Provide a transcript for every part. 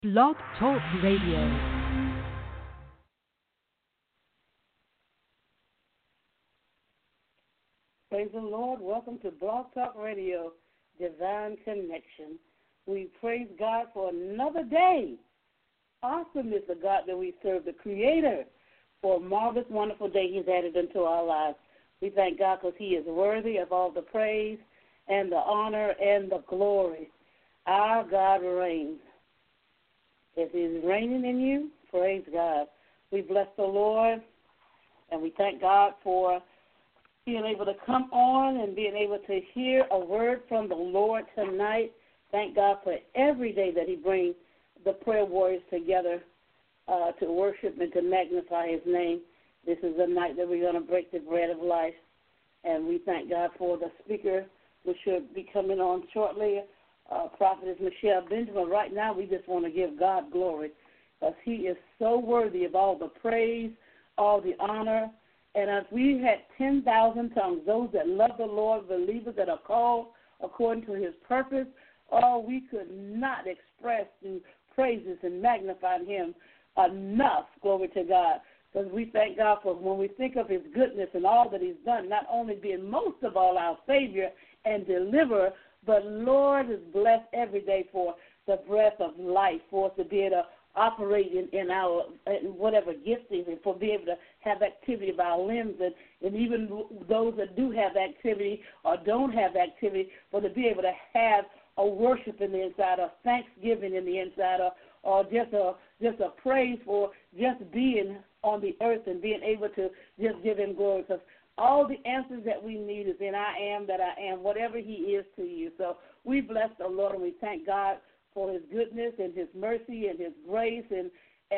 Blog Talk Radio. Praise the Lord. Welcome to Blog Talk Radio, Divine Connection. We praise God for another day. Awesome is the God that we serve, the Creator, for a marvelous, wonderful day He's added into our lives. We thank God because He is worthy of all the praise and the honor and the glory. Our God reigns. If He's reigning in you, praise God. We bless the Lord, and we thank God for being able to come on and being able to hear a word from the Lord tonight. Thank God for every day that He brings the prayer warriors together to worship and to magnify His name. This is the night that we're going to break the bread of life, and we thank God for the speaker, which should be coming on shortly, Prophetess Michelle Benjamin. Right now, we just want to give God glory because He is so worthy of all the praise, all the honor. And as we had 10,000 tongues, those that love the Lord, believers that are called according to His purpose, we could not express the praises and magnify Him enough, glory to God. Because we thank God for when we think of His goodness and all that He's done, not only being most of all our Savior and deliverer, but Lord is blessed every day for the breath of life, for us to be able to operate in our in whatever giftings, and for being able to have activity of our limbs, and even those that do have activity or don't have activity, for to be able to have a worship in the inside, or thanksgiving in the inside, or just a praise for just being on the earth and being able to just give Him glory. Because all the answers that we need is in I am that I am, whatever He is to you. So we bless the Lord, and we thank God for His goodness and His mercy and His grace, and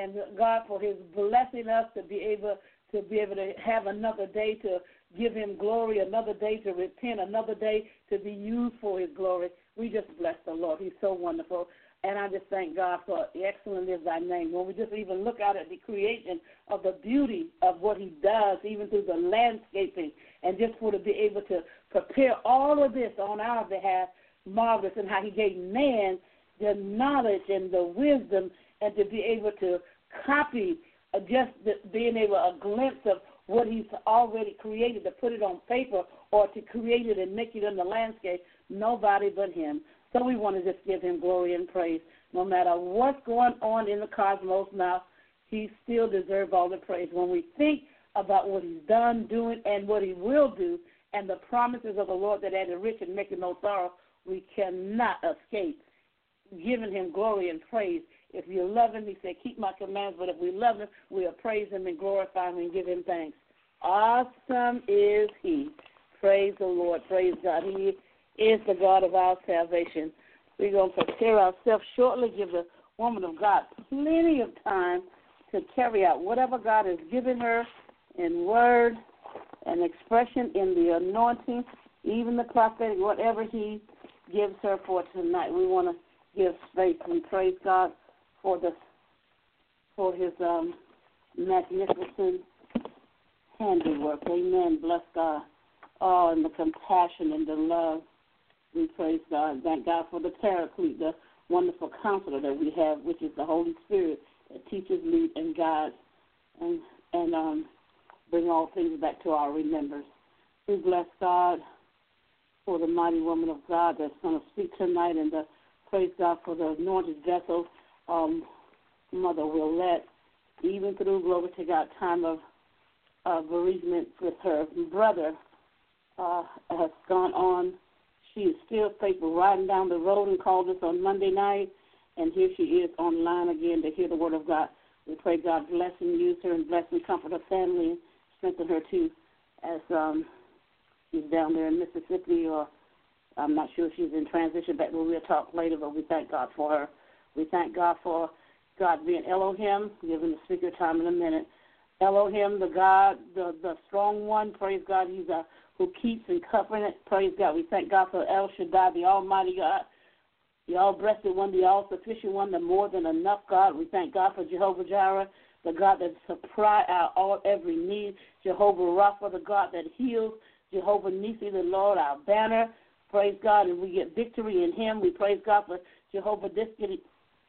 God for His blessing us to be able to have another day to give Him glory, another day to repent, another day to be used for His glory. We just bless the Lord. He's so wonderful. And I just thank God for excellent is thy name. When we just even look out at the creation of the beauty of what He does, even through the landscaping, and just for to be able to prepare all of this on our behalf, marvelous, and how He gave man the knowledge and the wisdom, and to be able to copy just being able a glimpse of what He's already created, to put it on paper or to create it and make it in the landscape. Nobody but Him. So we want to just give Him glory and praise. No matter what's going on in the cosmos now, He still deserves all the praise. When we think about what He's done, doing, and what He will do, and the promises of the Lord that add the rich and make it no sorrow, we cannot escape giving Him glory and praise. If you love Him, He said, keep my commands. But if we love Him, we'll praise Him and glorify Him and give Him thanks. Awesome is He. Praise the Lord. Praise God. He is the God of our salvation. We're going to prepare ourselves shortly, give the woman of God plenty of time to carry out whatever God has given her in word and expression, in the anointing, even the prophetic, whatever He gives her for tonight. We want to give space and praise God for His magnificent handiwork. Amen. Bless God. Oh, and the compassion and the love. We praise God. Thank God for the Paraclete, the wonderful counselor that we have, which is the Holy Spirit that teaches, leads, and guides, and bring all things back to our remembrance. We bless God for the mighty woman of God that's going to speak tonight, and praise God for the anointed vessel, Mother Willette, even through, glory to God, time of bereavement with her brother has gone on. She is still faithful, riding down the road, and called us on Monday night, and here she is online again to hear the word of God. We pray God bless and use her, and bless and comfort her family, and strengthen her too, as she's down there in Mississippi, or I'm not sure if she's in transition back, but we'll talk later, but we thank God for her. We thank God for God being Elohim, giving the speaker time in a minute. Elohim, the God, the strong one, praise God, He's who keeps and covering it. Praise God. We thank God for El Shaddai, the Almighty God, the all-breasted one, the all-sufficient one, the more than enough God. We thank God for Jehovah Jireh, the God that supplies our every need. Jehovah Rapha, the God that heals. Jehovah Nissi, the Lord, our banner. Praise God, and we get victory in Him. We praise God for Jehovah Diskity,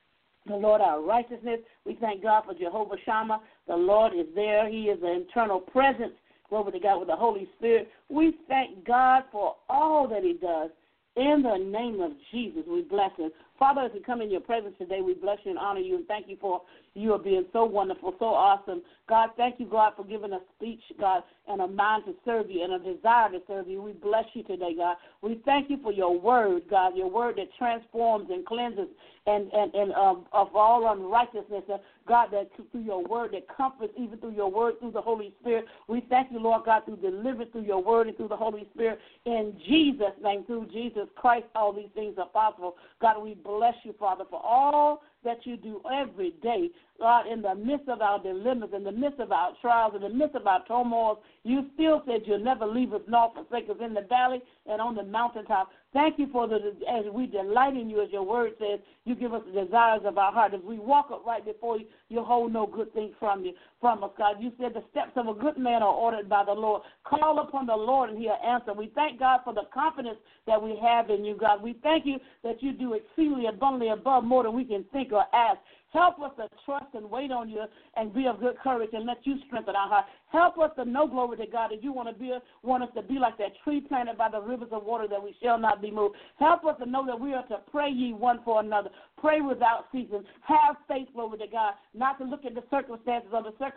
the Lord our righteousness. We thank God for Jehovah Shammah. The Lord is there. He is the internal presence, glory to God, with the Holy Spirit. We thank God for all that he does. In the name of Jesus, we bless him. Father, as we come in your presence today, we bless you and honor you and thank you for you are being so wonderful, so awesome. God, thank you, God, for giving us speech, God, and a mind to serve you and a desire to serve you. We bless you today, God. We thank you for your word, God, your word that transforms and cleanses and of all unrighteousness. God, that through your word that comforts, even through your word, through the Holy Spirit. We thank you, Lord God, through deliverance, through your word and through the Holy Spirit. In Jesus' name, through Jesus Christ, all these things are possible. God, we bless you, Father, for all that you do every day. God, in the midst of our dilemmas, in the midst of our trials, in the midst of our turmoils, you still said you'll never leave us nor forsake us in the valley and on the mountaintop. Thank you for as we delight in you, as your word says, you give us the desires of our heart. As we walk up right before you, you hold no good thing from us, God. You said the steps of a good man are ordered by the Lord. Call upon the Lord and he'll answer. We thank God for the confidence that we have in you, God. We thank you that you do exceedingly abundantly above more than we can think or ask. Help us to trust and wait on you and be of good courage and let you strengthen our heart. Help us to know, glory to God, that you want us to be like that tree planted by the rivers of water that we shall not be moved. Help us to know that we are to pray ye one for another. Pray without ceasing. Have faith, glory to God, not to look at the circumstances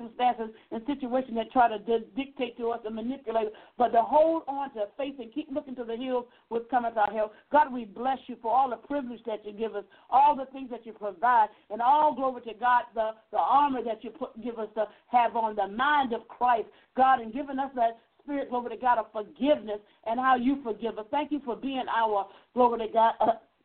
and situations that try to dictate to us and manipulate us, but to hold on to faith and keep looking to the hills which cometh our help. God, we bless you for all the privilege that you give us, all the things that you provide, and all, glory to God, the armor that you give us to have on, the mind of Christ, God, and giving us that spirit, glory to God, of forgiveness and how you forgive us. Thank you for being our, glory to God,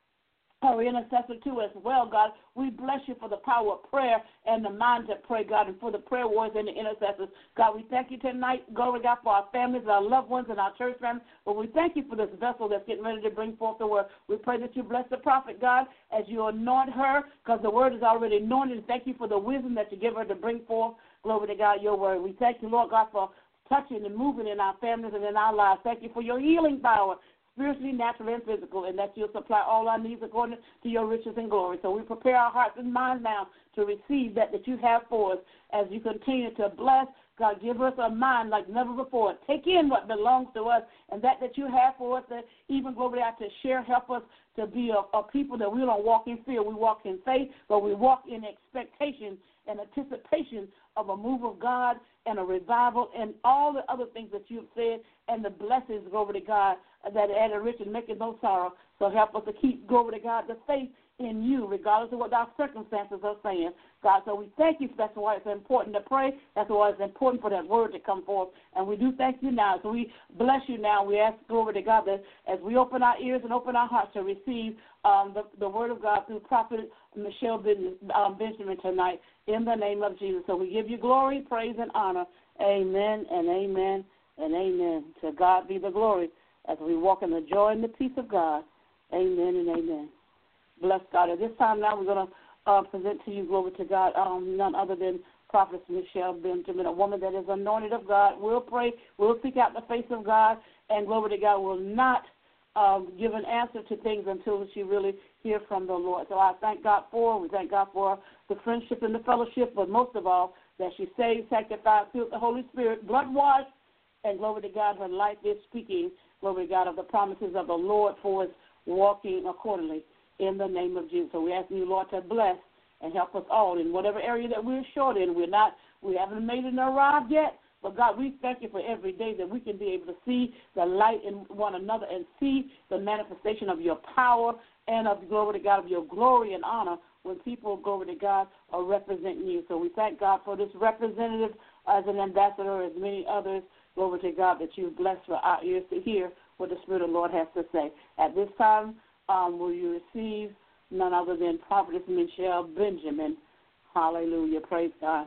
our intercessor too as well, God. We bless you for the power of prayer and the mind to pray, God, and for the prayer warriors and the intercessors. God, we thank you tonight, glory to God, for our families, our loved ones, and our church families. But we thank you for this vessel that's getting ready to bring forth the word. We pray that you bless the prophet, God, as you anoint her, because the word is already anointed. Thank you for the wisdom that you give her to bring forth, glory to God, your word. We thank you, Lord God, for touching and moving in our families and in our lives. Thank you for your healing power, spiritually, naturally, and physical, and that you'll supply all our needs according to your riches and glory. So we prepare our hearts and minds now to receive that you have for us as you continue to bless. God, give us a mind like never before. Take in what belongs to us, and that you have for us, that even, glory to God, to share, help us to be a people that we don't walk in fear. We walk in faith, but we walk in expectation and anticipation of a move of God and a revival and all the other things that you've said and the blessings, glory to God, that add a rich and make it no sorrow. So help us to keep, glory to God, the faith in you, regardless of what our circumstances are saying. God, so we thank you. That's why it's important to pray. That's why it's important for that word to come forth. And we do thank you now. So we bless you now. We ask, glory to God, that as we open our ears and open our hearts to receive the word of God through Prophet Michelle Benjamin tonight, in the name of Jesus. So we give you glory, praise, and honor. Amen and amen and amen. To God be the glory as we walk in the joy and the peace of God. Amen and amen. Bless God. At this time now we're going to present to you, glory to God, none other than Prophet Michelle Benjamin, a woman that is anointed of God. We'll pray. We'll seek out the face of God, and glory to God will not give an answer to things until she really hear from the Lord. So I thank God for her. We thank God for the friendship and the fellowship, but most of all, that she saved, sanctified, filled with the Holy Spirit, blood-washed, and glory to God, her life is speaking, glory to God, of the promises of the Lord for us walking accordingly in the name of Jesus. So we ask you, Lord, to bless and help us all in whatever area that we're short in. We haven't made it and arrived yet, but God, we thank you for every day that we can be able to see the light in one another and see the manifestation of your power and of glory to God, of your glory and honor when people, glory to God, are representing you. So we thank God for this representative as an ambassador, as many others, glory to God, that you've blessed for our ears to hear what the Spirit of the Lord has to say. At this time, will you receive none other than Prophetess Michelle Benjamin. Hallelujah. Praise God.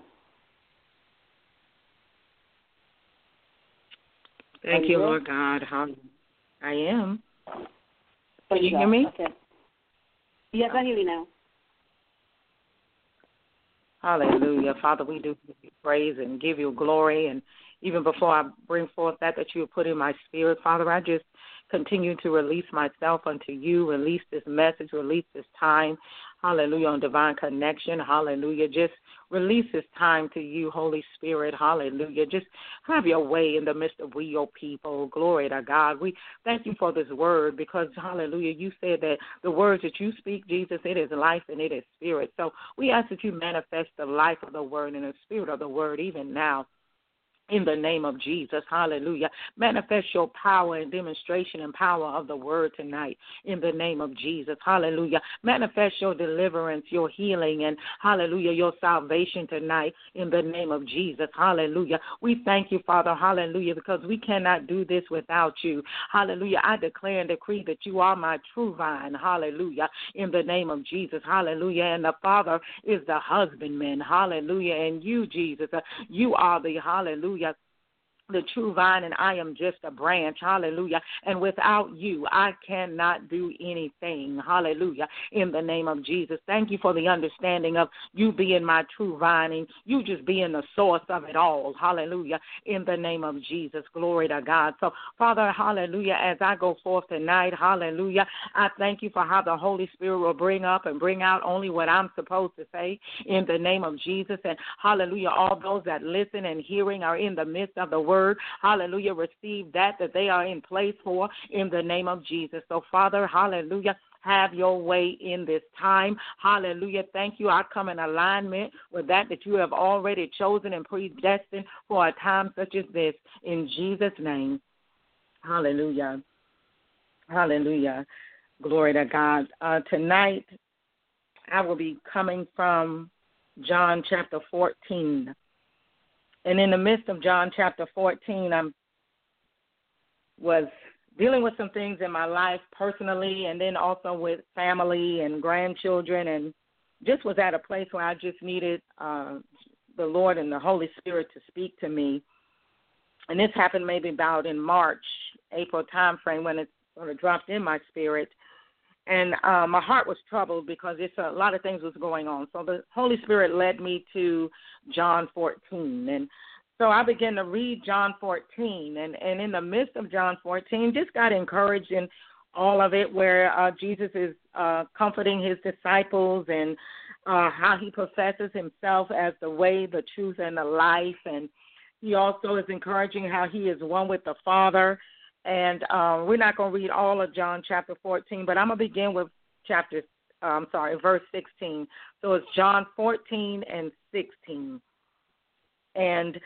Thank you, Lord God. I am. Can you hear me? Okay. Yes, I hear you now. Hallelujah. Father, we do give you praise and give you glory. And even before I bring forth that you have put in my spirit, Father, I just continue to release myself unto you, release this message, release this time, hallelujah, on divine connection, hallelujah. Just release this time to you, Holy Spirit, hallelujah. Just have your way in the midst of we, your people. Glory to God. We thank you for this word because, hallelujah, you said that the words that you speak, Jesus, it is life and it is spirit. So we ask that you manifest the life of the word and the spirit of the word even now. In the name of Jesus, hallelujah. Manifest your power and demonstration and power of the word tonight in the name of Jesus, hallelujah. Manifest your deliverance, your healing, and hallelujah, your salvation tonight in the name of Jesus, hallelujah. We thank you, Father, hallelujah, because we cannot do this without you, hallelujah. I declare and decree that you are my true vine, hallelujah, in the name of Jesus, hallelujah. And the Father is the husbandman, hallelujah. And you, Jesus, you are the hallelujah, the true vine, and I am just a branch, hallelujah, and without you, I cannot do anything, hallelujah, in the name of Jesus. Thank you for the understanding of you being my true vine, and you just being the source of it all, hallelujah, in the name of Jesus, glory to God. So, Father, hallelujah, as I go forth tonight, hallelujah, I thank you for how the Holy Spirit will bring up and bring out only what I'm supposed to say in the name of Jesus, and hallelujah, all those that listen and hearing are in the midst of the word. Hallelujah, receive that they are in place for in the name of Jesus. So, Father, hallelujah, have your way in this time. Hallelujah. Thank you. I come in alignment with that you have already chosen and predestined for a time such as this. In Jesus' name. Hallelujah. Hallelujah. Glory to God. Tonight, I will be coming from John chapter 14. And in the midst of John chapter 14, I was dealing with some things in my life personally and then also with family and grandchildren, and just was at a place where I just needed the Lord and the Holy Spirit to speak to me. And this happened maybe about in March, April time frame when it sort of dropped in my spirit. And my heart was troubled because a lot of things was going on. So the Holy Spirit led me to John 14. And so I began to read John 14. And in the midst of John 14, just got encouraged in all of it where Jesus is comforting his disciples and how he professes himself as the way, the truth, and the life. And he also is encouraging how he is one with the Father. And we're not going to read all of John chapter 14, but I'm going to begin with verse 16. So it's John 14 and 16. And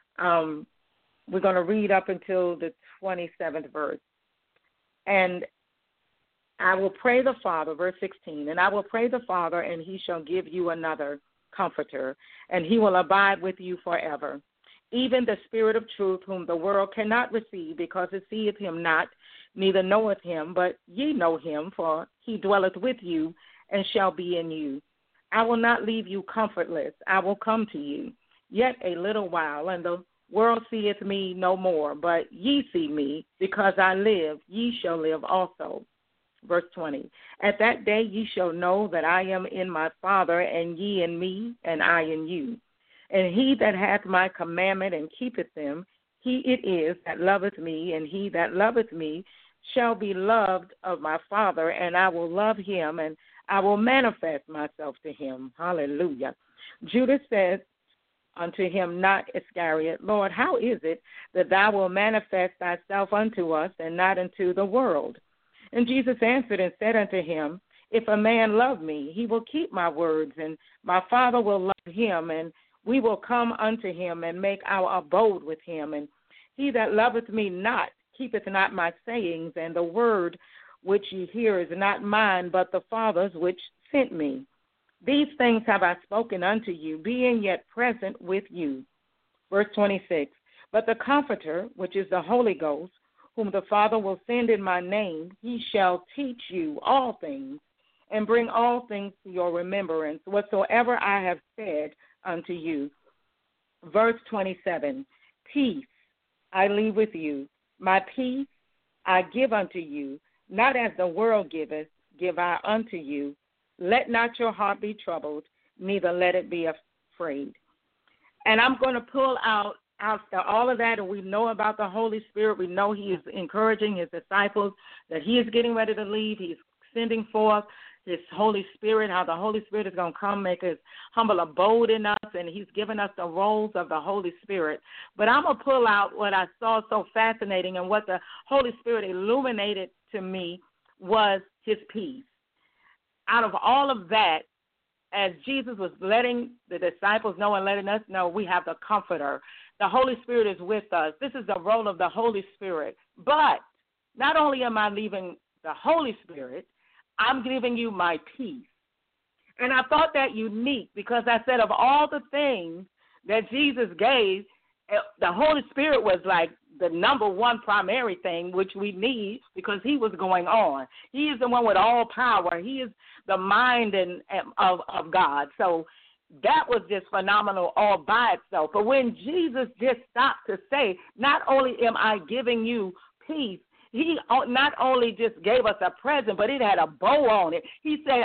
we're going to read up until the 27th verse. And I will pray the Father, verse 16, and I will pray the Father, and he shall give you another comforter, and he will abide with you forever. Even the Spirit of truth, whom the world cannot receive, because it seeth him not, neither knoweth him, but ye know him, for he dwelleth with you, and shall be in you. I will not leave you comfortless. I will come to you. Yet a little while, and the world seeth me no more, but ye see me, because I live, ye shall live also. Verse 20, at that day ye shall know that I am in my Father, and ye in me, and I in you. And he that hath my commandment and keepeth them, he it is that loveth me, and he that loveth me shall be loved of my Father, and I will love him, and I will manifest myself to him. Hallelujah. Judas said unto him, not Iscariot, Lord, how is it that thou wilt manifest thyself unto us, and not unto the world? And Jesus answered and said unto him, if a man love me, he will keep my words, and my Father will love him, and we will come unto him and make our abode with him. And he that loveth me not keepeth not my sayings, and the word which ye hear is not mine, but the Father's which sent me. These things have I spoken unto you, being yet present with you. Verse 26, but the Comforter, which is the Holy Ghost, whom the Father will send in my name, he shall teach you all things, and bring all things to your remembrance, whatsoever I have said unto you. Verse 27, peace I leave with you, my peace I give unto you, not as the world giveth, give I unto you. Let not your heart be troubled, neither let it be afraid. And I'm going to pull out after all of that, and we know about the Holy Spirit, we know he is encouraging his disciples that he is getting ready to leave. He's sending forth his Holy Spirit, how the Holy Spirit is going to come make his humble abode in us, and he's given us the roles of the Holy Spirit. But I'm going to pull out what I saw so fascinating, and what the Holy Spirit illuminated to me was his peace. Out of all of that, as Jesus was letting the disciples know and letting us know, we have the Comforter. The Holy Spirit is with us. This is the role of the Holy Spirit. But not only am I leaving the Holy Spirit, I'm giving you my peace. And I thought that unique because I said of all the things that Jesus gave, the Holy Spirit was like the number one primary thing which we need because he was going on. He is the one with all power. He is the mind of God. So that was just phenomenal all by itself. But when Jesus just stopped to say, not only am I giving you peace, he not only just gave us a present, but it had a bow on it. He said,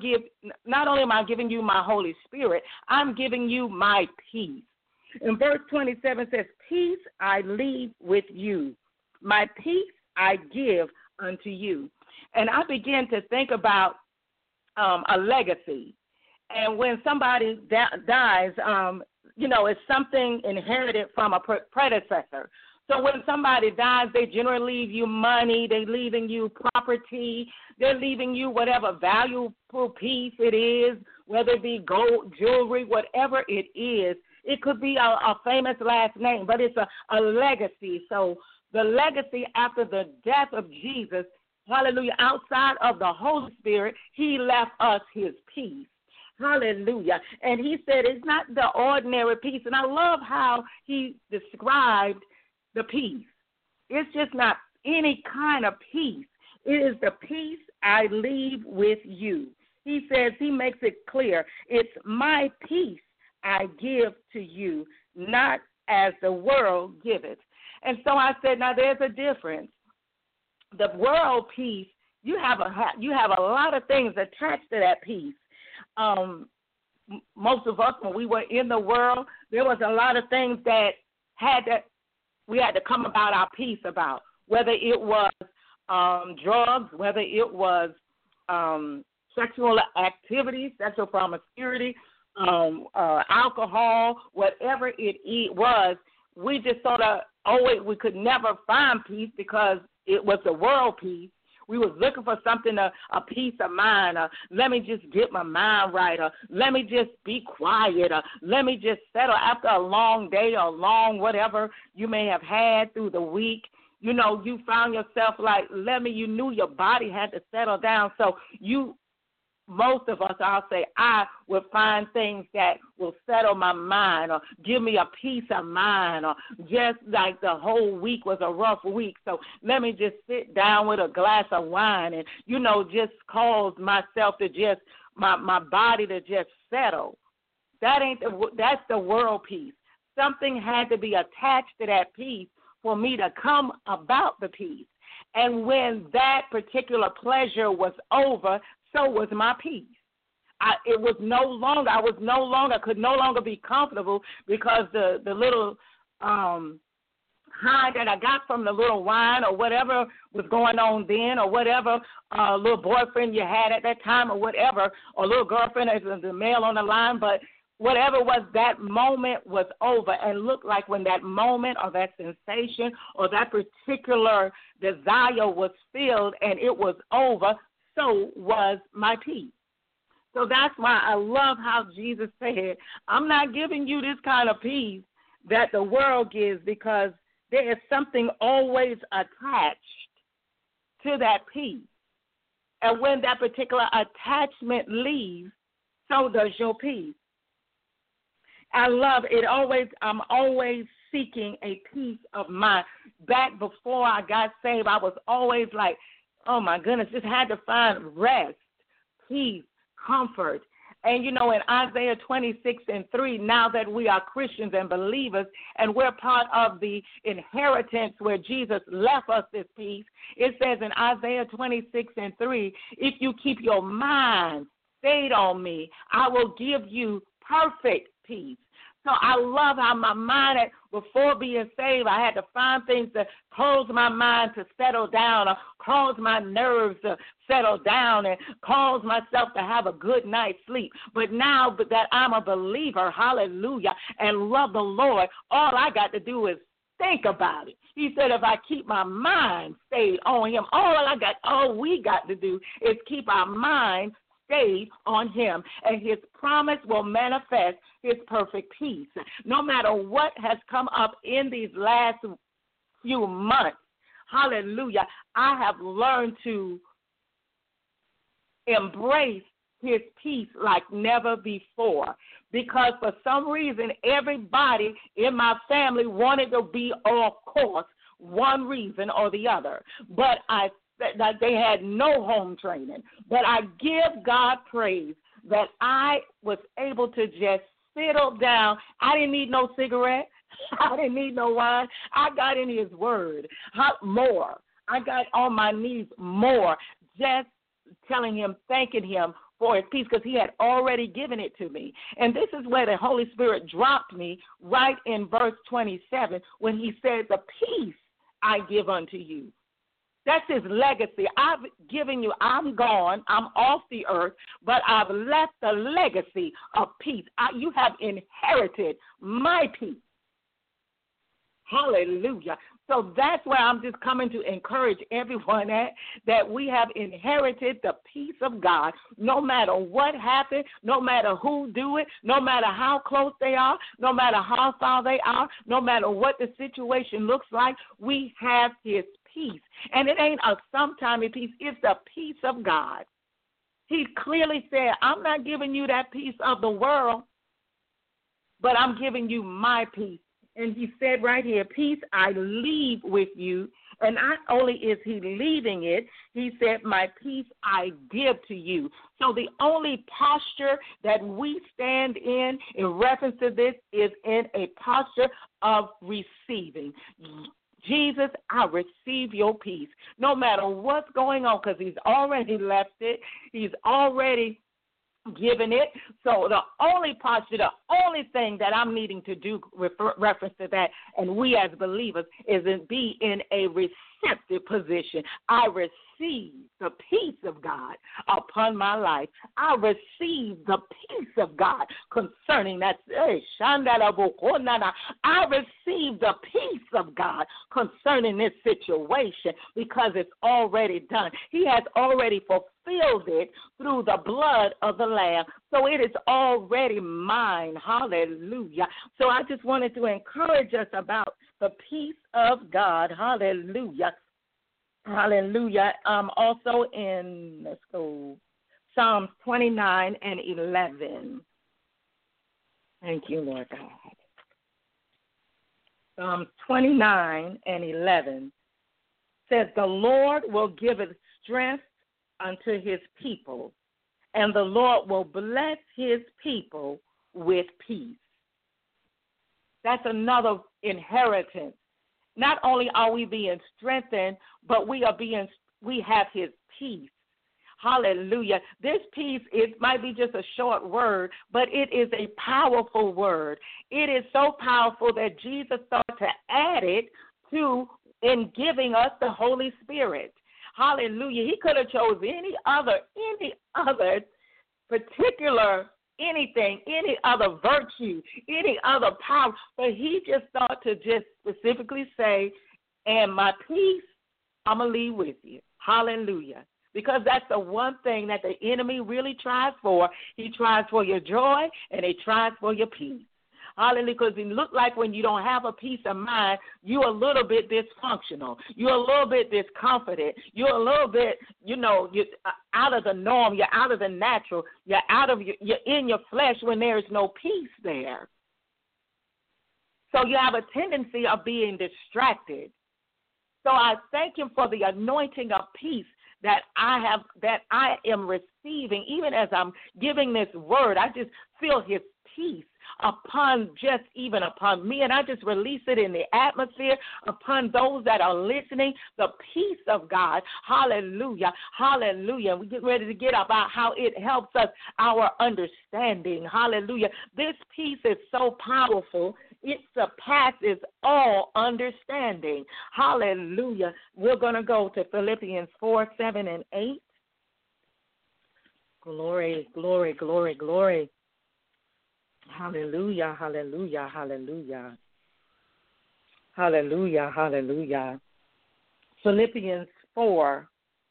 not only am I giving you my Holy Spirit, I'm giving you my peace. And verse 27 says, peace I leave with you. My peace I give unto you. And I began to think about a legacy. And when somebody dies, it's something inherited from a predecessor. So when somebody dies, they generally leave you money, they're leaving you property, they're leaving you whatever valuable piece it is, whether it be gold, jewelry, whatever it is. It could be a famous last name, but it's a legacy. So the legacy after the death of Jesus, hallelujah, outside of the Holy Spirit, he left us his peace. Hallelujah. And he said it's not the ordinary peace. And I love how he described the peace. It's just not any kind of peace. It is the peace I leave with you. He says, he makes it clear, it's my peace I give to you, not as the world giveth. And so I said, now there's a difference. The world peace, you have a lot of things attached to that peace. Most of us, when we were in the world, there was a lot of things that we had to come about our peace about, whether it was drugs, whether it was sexual activity, sexual promiscuity, alcohol, whatever it was, we just sort of we could never find peace because it was the world peace. We was looking for something, a peace of mind, let me just get my mind right, or let me just be quiet, or let me just settle after a long day or long whatever you may have had through the week. You know, you found yourself like, you knew your body had to settle down. So most of us, I'll say, I would find things that will settle my mind or give me a peace of mind, or just like the whole week was a rough week. So let me just sit down with a glass of wine and, just cause myself to just, my body to just settle. That's the world peace. Something had to be attached to that peace for me to come about the peace. And when that particular pleasure was over, so was my peace. I could no longer be comfortable because the little high that I got from the little wine or whatever was going on then, or whatever little boyfriend you had at that time, or whatever, or little girlfriend as the male on the line, but whatever was, that moment was over. And looked like when that moment or that sensation or that particular desire was filled and it was over, so was my peace. So that's why I love how Jesus said, I'm not giving you this kind of peace that the world gives, because there is something always attached to that peace. And when that particular attachment leaves, so does your peace. I love it. I'm always seeking a peace of mind. Back before I got saved, I was always like, oh, my goodness, just had to find rest, peace, comfort. And, in Isaiah 26:3, now that we are Christians and believers and we're part of the inheritance where Jesus left us this peace, it says in Isaiah 26:3, if you keep your mind stayed on me, I will give you perfect peace. So I love how my mind, before being saved, I had to find things to cause my mind to settle down or cause my nerves to settle down and cause myself to have a good night's sleep. But now that I'm a believer, hallelujah, and love the Lord, all I got to do is think about it. He said if I keep my mind stayed on him, all we got to do is keep our mind stayed on him, and his promise will manifest his perfect peace. No matter what has come up in these last few months, hallelujah, I have learned to embrace his peace like never before, because for some reason everybody in my family wanted to be off course, one reason or the other, but that they had no home training. But I give God praise that I was able to just settle down. I didn't need no cigarette. I didn't need no wine. I got in his word more. I got on my knees more, just telling him, thanking him for his peace, because he had already given it to me. And this is where the Holy Spirit dropped me right in verse 27 when he said, the peace I give unto you. That's his legacy. I've given you, I'm gone, I'm off the earth, but I've left a legacy of peace. You have inherited my peace. Hallelujah. So that's where I'm just coming to encourage everyone that we have inherited the peace of God. No matter what happened, no matter who do it, no matter how close they are, no matter how far they are, no matter what the situation looks like, we have his peace. And it ain't a sometime peace, it's the peace of God. He clearly said, I'm not giving you that peace of the world, but I'm giving you my peace. And he said right here, peace I leave with you. And not only is he leaving it, he said, my peace I give to you. So the only posture that we stand in reference to this is in a posture of receiving. Jesus, I receive your peace, no matter what's going on, because he's already left it. He's already given it. So the only posture, the only thing that I'm needing to do with reference to that, and we as believers, is to be in a receptive position. I receive the peace of God upon my life. I receive the peace of God concerning that. I receive the peace of God concerning this situation because it's already done. He has already fulfilled it through the blood of the Lamb. So it is already mine. Hallelujah. So I just wanted to encourage us about the peace of God. Hallelujah. Hallelujah. Also in, let's go, Psalms 29 and 11. Thank you, Lord God. Psalms 29 and 11 says, the Lord will give it strength unto his people, and the Lord will bless his people with peace. That's another inheritance. Not only are we being strengthened, but we have his peace. Hallelujah. This peace, it might be just a short word, but it is a powerful word. It is so powerful that Jesus thought to add it to in giving us the Holy Spirit. Hallelujah. He could have chosen any other particular anything, any other virtue, any other power, but he just thought to just specifically say, and my peace, I'm going to leave with you. Hallelujah. Because that's the one thing that the enemy really tries for. He tries for your joy, and he tries for your peace. Hallelujah, because it looks like when you don't have a peace of mind, you're a little bit dysfunctional. You're a little bit discomforted. You're a little bit, you're out of the norm. You're out of the natural. You're in your flesh when there is no peace there. So you have a tendency of being distracted. So I thank him for the anointing of peace that I am receiving. Even as I'm giving this word, I just feel his peace upon me, and I just release it in the atmosphere upon those that are listening, the peace of God. Hallelujah. Hallelujah. We get ready to get about how it helps us, our understanding. Hallelujah. This peace is so powerful. It surpasses all understanding. Hallelujah. We're going to go to Philippians 4, 7, and 8. Glory, glory, glory, glory. Hallelujah, hallelujah, hallelujah. Hallelujah, hallelujah. Philippians 4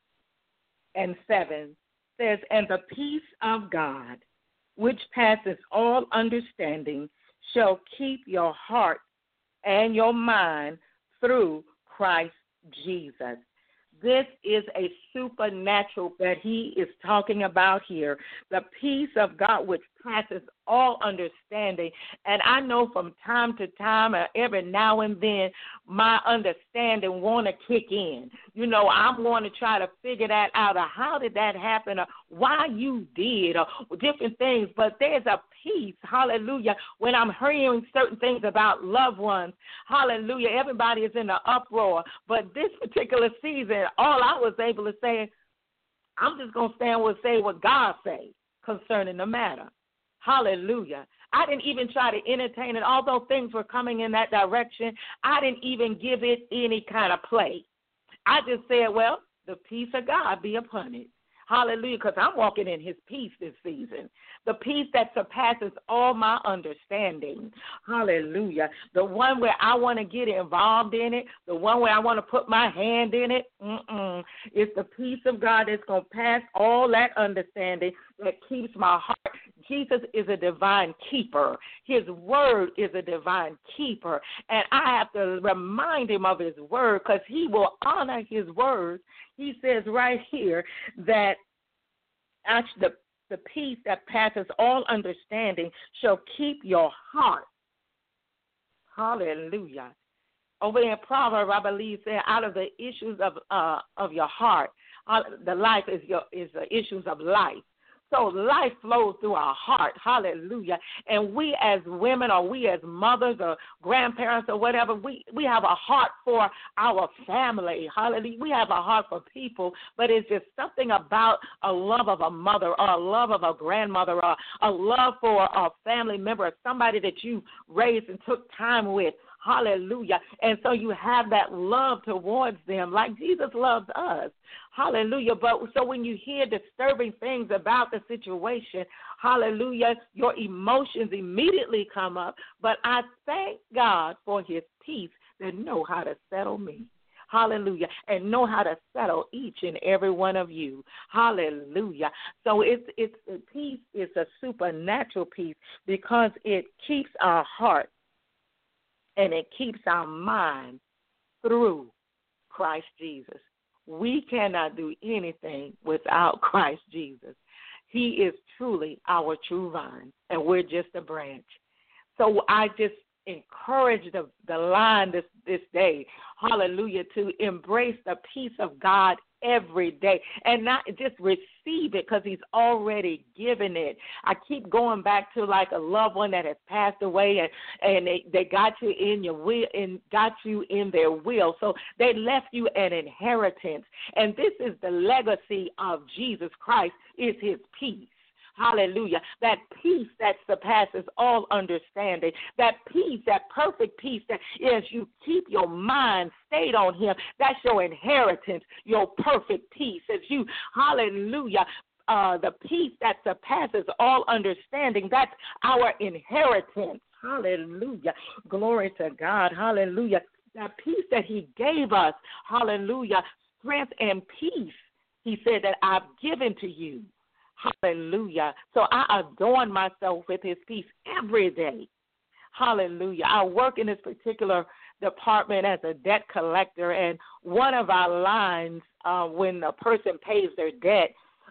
and 7 says, and the peace of God, which passes all understanding, shall keep your heart and your mind through Christ Jesus. This is a supernatural that he is talking about here. The peace of God which passes all understanding. And I know from time to time, every now and then, my understanding want to kick in. You know, I'm going to try to figure that out, or how did that happen, or why you did, or different things. But there's a peace, hallelujah, when I'm hearing certain things about loved ones. Hallelujah, everybody is in an uproar. But this particular season, all I was able to say, I'm just going to stand and say what God say concerning the matter. Hallelujah. I didn't even try to entertain it. Although things were coming in that direction, I didn't even give it any kind of play. I just said, well, the peace of God be upon it. Hallelujah, because I'm walking in his peace this season. The peace that surpasses all my understanding. Hallelujah. The one where I want to get involved in it, the one where I want to put my hand in it. It's the peace of God that's going to pass all that understanding that keeps my heart. Jesus is a divine keeper. His word is a divine keeper. And I have to remind him of his word because he will honor his word. He says right here that actually the peace that passes all understanding shall keep your heart. Hallelujah. Over in Proverbs, I believe, said, out of the issues of your heart, the life is the issues of life. So life flows through our heart. Hallelujah. And we as women, or we as mothers or grandparents or whatever, we have a heart for our family. Hallelujah. We have a heart for people, but it's just something about a love of a mother or a love of a grandmother or a love for a family member or somebody that you raised and took time with. Hallelujah. And so you have that love towards them like Jesus loves us. Hallelujah. But so when you hear disturbing things about the situation, hallelujah, your emotions immediately come up. But I thank God for his peace that know how to settle me. Hallelujah. And know how to settle each and every one of you. Hallelujah. So it's peace is a supernatural peace because it keeps our heart and it keeps our mind through Christ Jesus. We cannot do anything without Christ Jesus. He is truly our true vine, and we're just a branch. So I just encourage the line this day, hallelujah, to embrace the peace of God every day and not just receive it because he's already given it. I keep going back to like a loved one that has passed away and they got you in your will and got you in their will. So they left you an inheritance. And this is the legacy of Jesus Christ, is his peace. Hallelujah. That peace that surpasses all understanding. That peace, that perfect peace that as you keep your mind stayed on him, that's your inheritance, your perfect peace. As you, hallelujah, the peace that surpasses all understanding, that's our inheritance. Hallelujah. Glory to God. Hallelujah. That peace that he gave us, hallelujah, strength and peace, he said that I've given to you. Hallelujah. So I adorn myself with his peace every day. Hallelujah. I work in this particular department as a debt collector, and one of our lines when a person pays their debt,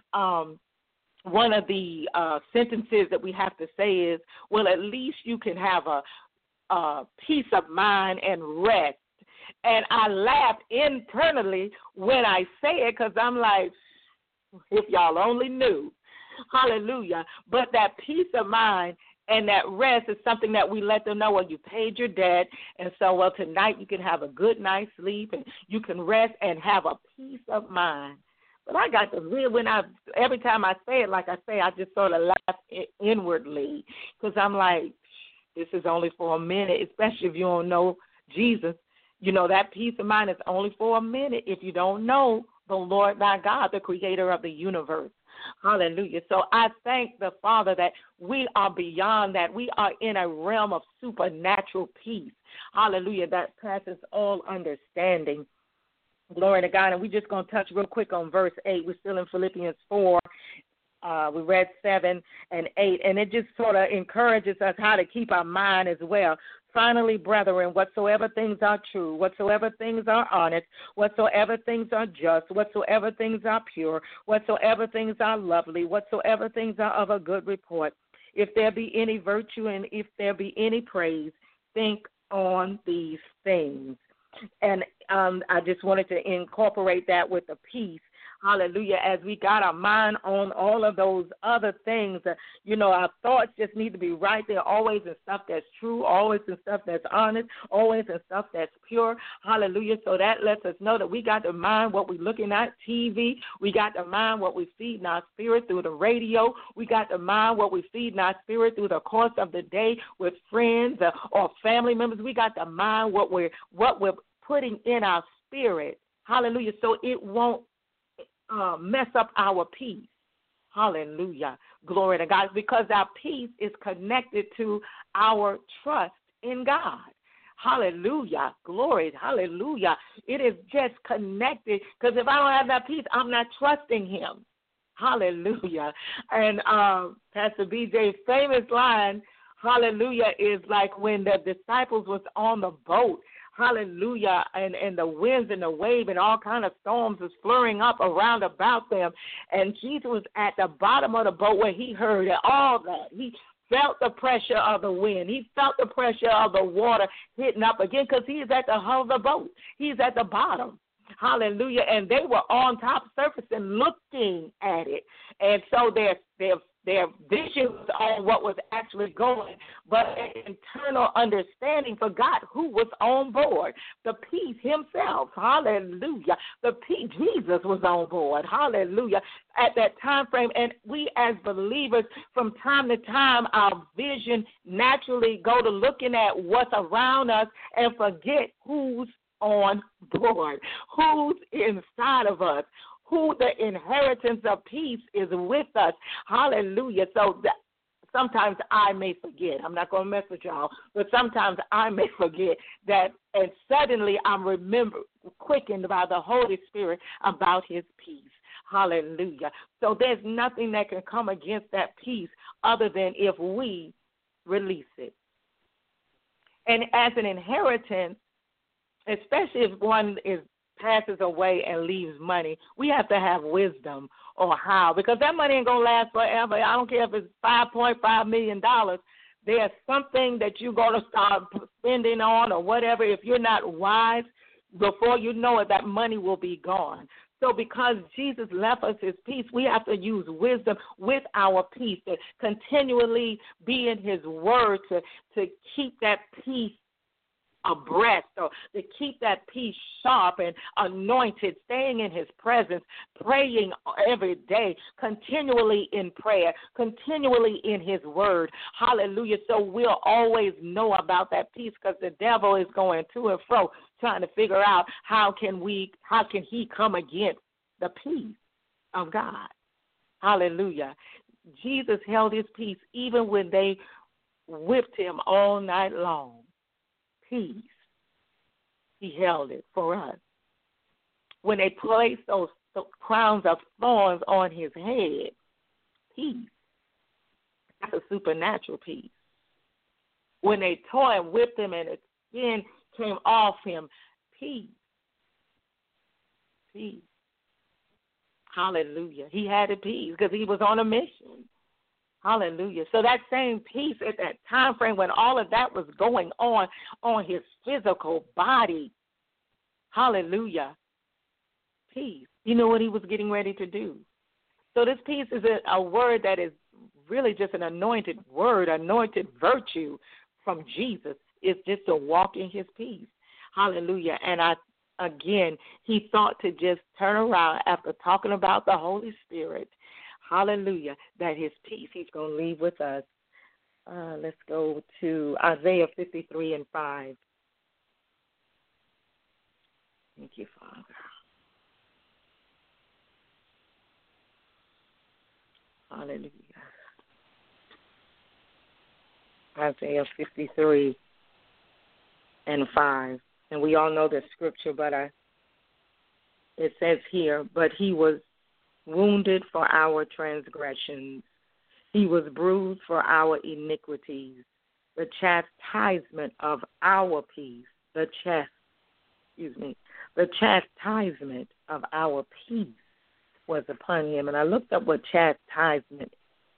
one of the sentences that we have to say is, well, at least you can have a peace of mind and rest. And I laugh internally when I say it because I'm like, if y'all only knew. Hallelujah. But that peace of mind And that rest is something that we let them know, well, you paid your debt, and so, well, tonight you can have a good night's sleep, and you can rest and have a peace of mind. But I got to every time I say it, like I say, I just sort of laugh inwardly, because I'm like, this is only for a minute, especially if you don't know Jesus. You know, that peace of mind is only for a minute if you don't know the Lord thy God, the creator of the universe. Hallelujah. So I thank the Father that we are beyond that. We are in a realm of supernatural peace. Hallelujah. That passes all understanding. Glory to God. And we're just going to touch real quick on verse 8. We're still in Philippians 4. We read 7 and 8, and it just sort of encourages us how to keep our mind as well. Finally, brethren, whatsoever things are true, whatsoever things are honest, whatsoever things are just, whatsoever things are pure, whatsoever things are lovely, whatsoever things are of a good report, if there be any virtue and if there be any praise, think on these things. And I just wanted to incorporate that with the peace. Hallelujah. As we got our mind on all of those other things, our thoughts just need to be right there, always in stuff that's true, always in stuff that's honest, always in stuff that's pure. Hallelujah. So that lets us know that we got to mind what we're looking at, TV. We got to mind what we feed in our spirit through the radio. We got to mind what we feed in our spirit through the course of the day with friends or family members. We got to mind what we're putting in our spirit. Hallelujah. So it won't mess up our peace. Hallelujah. Glory to God. Because our peace is connected to our trust in God. Hallelujah. Glory. Hallelujah. It is just connected, because if I don't have that peace, I'm not trusting him. Hallelujah. And Pastor BJ's famous line, hallelujah, is like when the disciples was on the boat. Hallelujah, and the winds and the wave and all kind of storms was flurrying up around about them. And Jesus was at the bottom of the boat where he heard all that. He felt the pressure of the wind. He felt the pressure of the water hitting up again, because he is at the hull of the boat. He's at the bottom. Hallelujah. And they were on top surface and looking at it. And so their vision was on what was actually going, but an internal understanding forgot who was on board. The peace himself, hallelujah. The peace, Jesus was on board, hallelujah, at that time frame. And we as believers, from time to time, our vision naturally go to looking at what's around us and forget who's on board, who's inside of us, who the inheritance of peace is with us. Hallelujah. So sometimes I may forget. I'm not going to mess with y'all, but sometimes I may forget that, and suddenly I'm quickened by the Holy Spirit about his peace. Hallelujah. So there's nothing that can come against that peace other than if we release it. And as an inheritance, especially if one passes away and leaves money, we have to have wisdom on how, because that money ain't going to last forever. I don't care if it's $5.5 million. There's something that you're going to start spending on or whatever. If you're not wise, before you know it, that money will be gone. So because Jesus left us his peace, we have to use wisdom with our peace, to continually be in his word, to keep that peace abreast, or to keep that peace sharp and anointed, staying in his presence, praying every day, continually in prayer, continually in his word. Hallelujah. So we'll always know about that peace, because the devil is going to and fro trying to figure out how can he come against the peace of God. Hallelujah. Jesus held his peace even when they whipped him all night long. Peace. He held it for us. When they placed those crowns of thorns on his head, peace. That's a supernatural peace. When they tore and whipped him and his skin came off him, peace. Peace. Hallelujah. He had a peace because he was on a mission. Hallelujah. So that same peace at that time frame when all of that was going on his physical body. Hallelujah. Peace. You know what he was getting ready to do. So this peace is a word that is really just an anointed word, anointed virtue from Jesus. It's just to walk in his peace. Hallelujah. And he thought to just turn around after talking about the Holy Spirit. Hallelujah. That his peace he's going to leave with us. Let's go to Isaiah 53:5. Thank you, Father. Hallelujah. Isaiah 53:5. And we all know the scripture, but it says here, but he was wounded for our transgressions. He was bruised for our iniquities. The chastisement of our peace, the chastisement of our peace was upon him. And I looked up what chastisement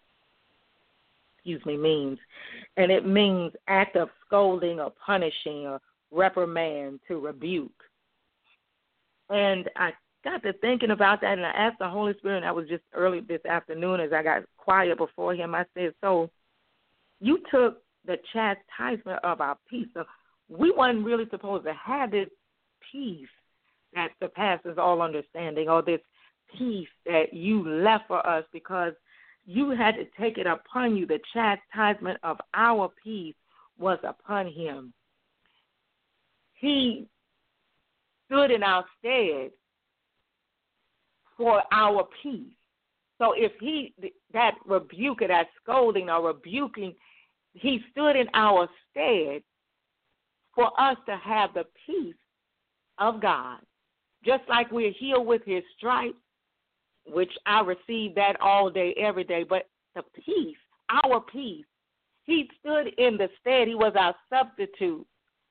means. And it means act of scolding or punishing or reprimand, to rebuke. And I got to thinking about that, and I asked the Holy Spirit, and I was just early this afternoon as I got quiet before him. I said, so you took the chastisement of our peace. So we weren't really supposed to have this peace that surpasses all understanding, or this peace that you left for us, because you had to take it upon you. The chastisement of our peace was upon him. He stood in our stead for our peace. So if that rebuke, that scolding or rebuking, he stood in our stead for us to have the peace of God. Just like we're healed with his stripes, which I receive that all day, every day, but the peace, our peace, he stood in the stead. He was our substitute,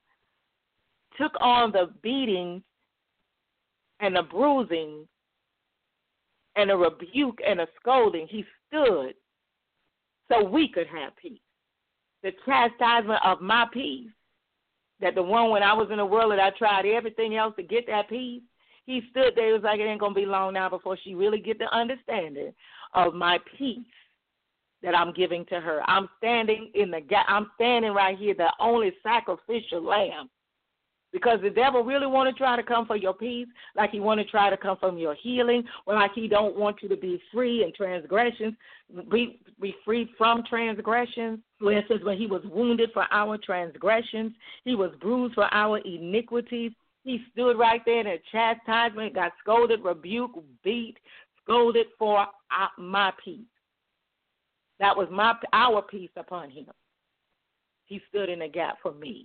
took on the beatings and the bruising and a rebuke and a scolding. He stood so we could have peace. The chastisement of my peace, that the one when I was in the world that I tried everything else to get that peace, he stood there. It was like it ain't going to be long now before she really get the understanding of my peace that I'm giving to her. I'm standing in the gap. I'm standing right here, the only sacrificial lamb. Because the devil really want to try to come for your peace, like he want to try to come from your healing, or like he don't want you to be free in transgressions, be free from transgressions. Where it says when he was wounded for our transgressions, he was bruised for our iniquities. He stood right there in a chastisement, got scolded, rebuked, beat, scolded for my peace. That was our peace upon him. He stood in the gap for me.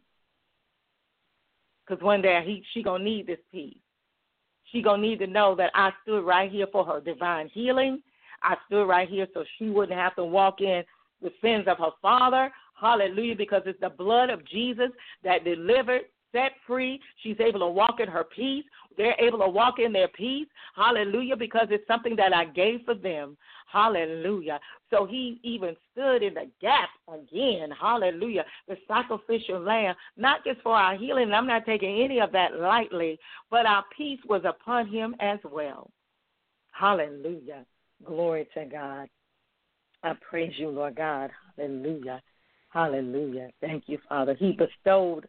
Because one day she going to need this peace. She going to need to know that I stood right here for her divine healing. I stood right here so she wouldn't have to walk in the sins of her father. Hallelujah, because it's the blood of Jesus that delivered, set free. She's able to walk in her peace. They're able to walk in their peace. Hallelujah, because it's something that I gave for them. Hallelujah. So he even stood in the gap again. Hallelujah. The sacrificial lamb, not just for our healing, and I'm not taking any of that lightly, but our peace was upon him as well. Hallelujah. Glory to God. I praise you, Lord God. Hallelujah. Hallelujah. Thank you, Father. He bestowed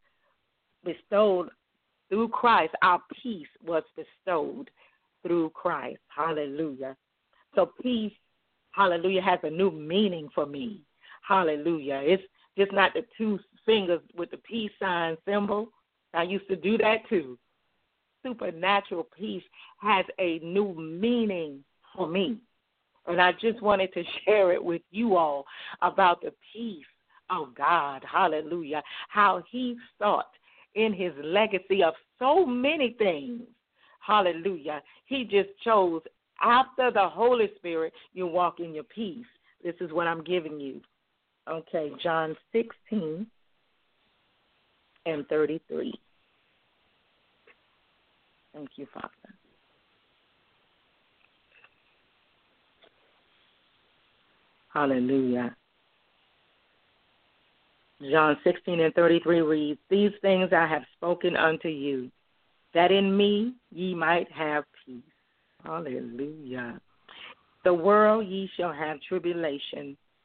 through Christ. Our peace was bestowed through Christ. Hallelujah. So peace, hallelujah, has a new meaning for me. Hallelujah. It's just not the two fingers with the peace sign symbol. I used to do that too. Supernatural peace has a new meaning for me. And I just wanted to share it with you all about the peace of God. Hallelujah. How he sought in his legacy of so many things. Hallelujah. He just chose, after the Holy Spirit, you walk in your peace. This is what I'm giving you. Okay, John 16 and 33. Thank you, Father. Hallelujah. John 16 and 33 reads, these things I have spoken unto you, that in me ye might have peace. Hallelujah. The world ye shall have tribulation,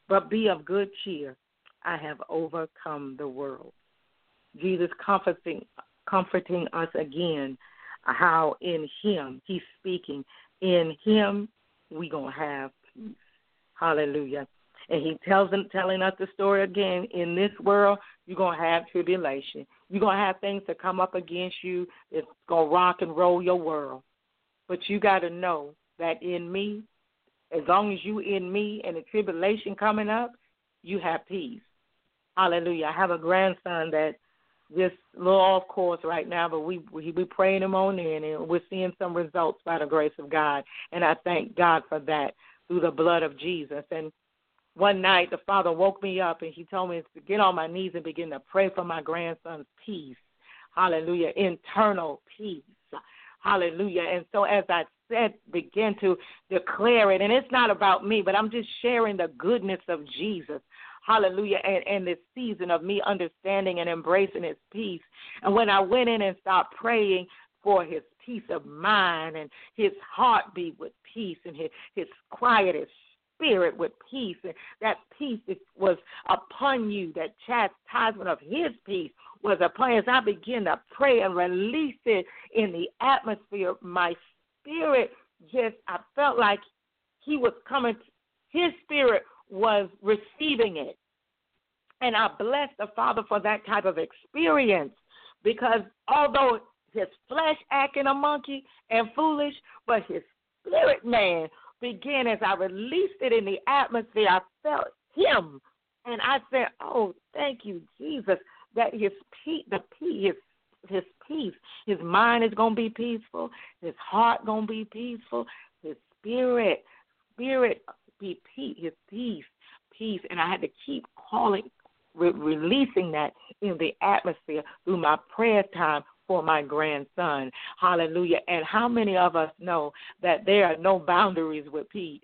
But be of good cheer. I have overcome the world. Jesus comforting us again, how in him, he's speaking, in him we going to have peace. Hallelujah. And he telling us the story again, in this world, you're going to have tribulation. You're going to have things that come up against you. It's going to rock and roll your world. But you got to know that in me, as long as you in me and the tribulation coming up, you have peace. Hallelujah. I have a grandson that just a little off course right now, but we praying him on in, and we're seeing some results by the grace of God. And I thank God for that through the blood of Jesus. And one night the father woke me up, and he told me to get on my knees and begin to pray for my grandson's peace. Hallelujah. Internal peace. Hallelujah. And so as I said, begin to declare it. And it's not about me, but I'm just sharing the goodness of Jesus. Hallelujah. And this season of me understanding and embracing his peace. And when I went in and started praying for his peace of mind and his heartbeat with peace and his quiet, his spirit with peace, and that peace was upon you, that chastisement of his peace was upon you. As I begin to pray and release it in the atmosphere, my spirit I felt like he was coming, his spirit was receiving it. And I bless the Father for that type of experience, because although his flesh acting a monkey and foolish, but his spirit man began, as I released it in the atmosphere, I felt him. And I said, oh, thank you, Jesus, that his peace, his mind is going to be peaceful, his heart going to be peaceful, his spirit be peace, his peace. And I had to keep releasing that in the atmosphere through my prayer time for my grandson. Hallelujah. And how many of us know that there are no boundaries with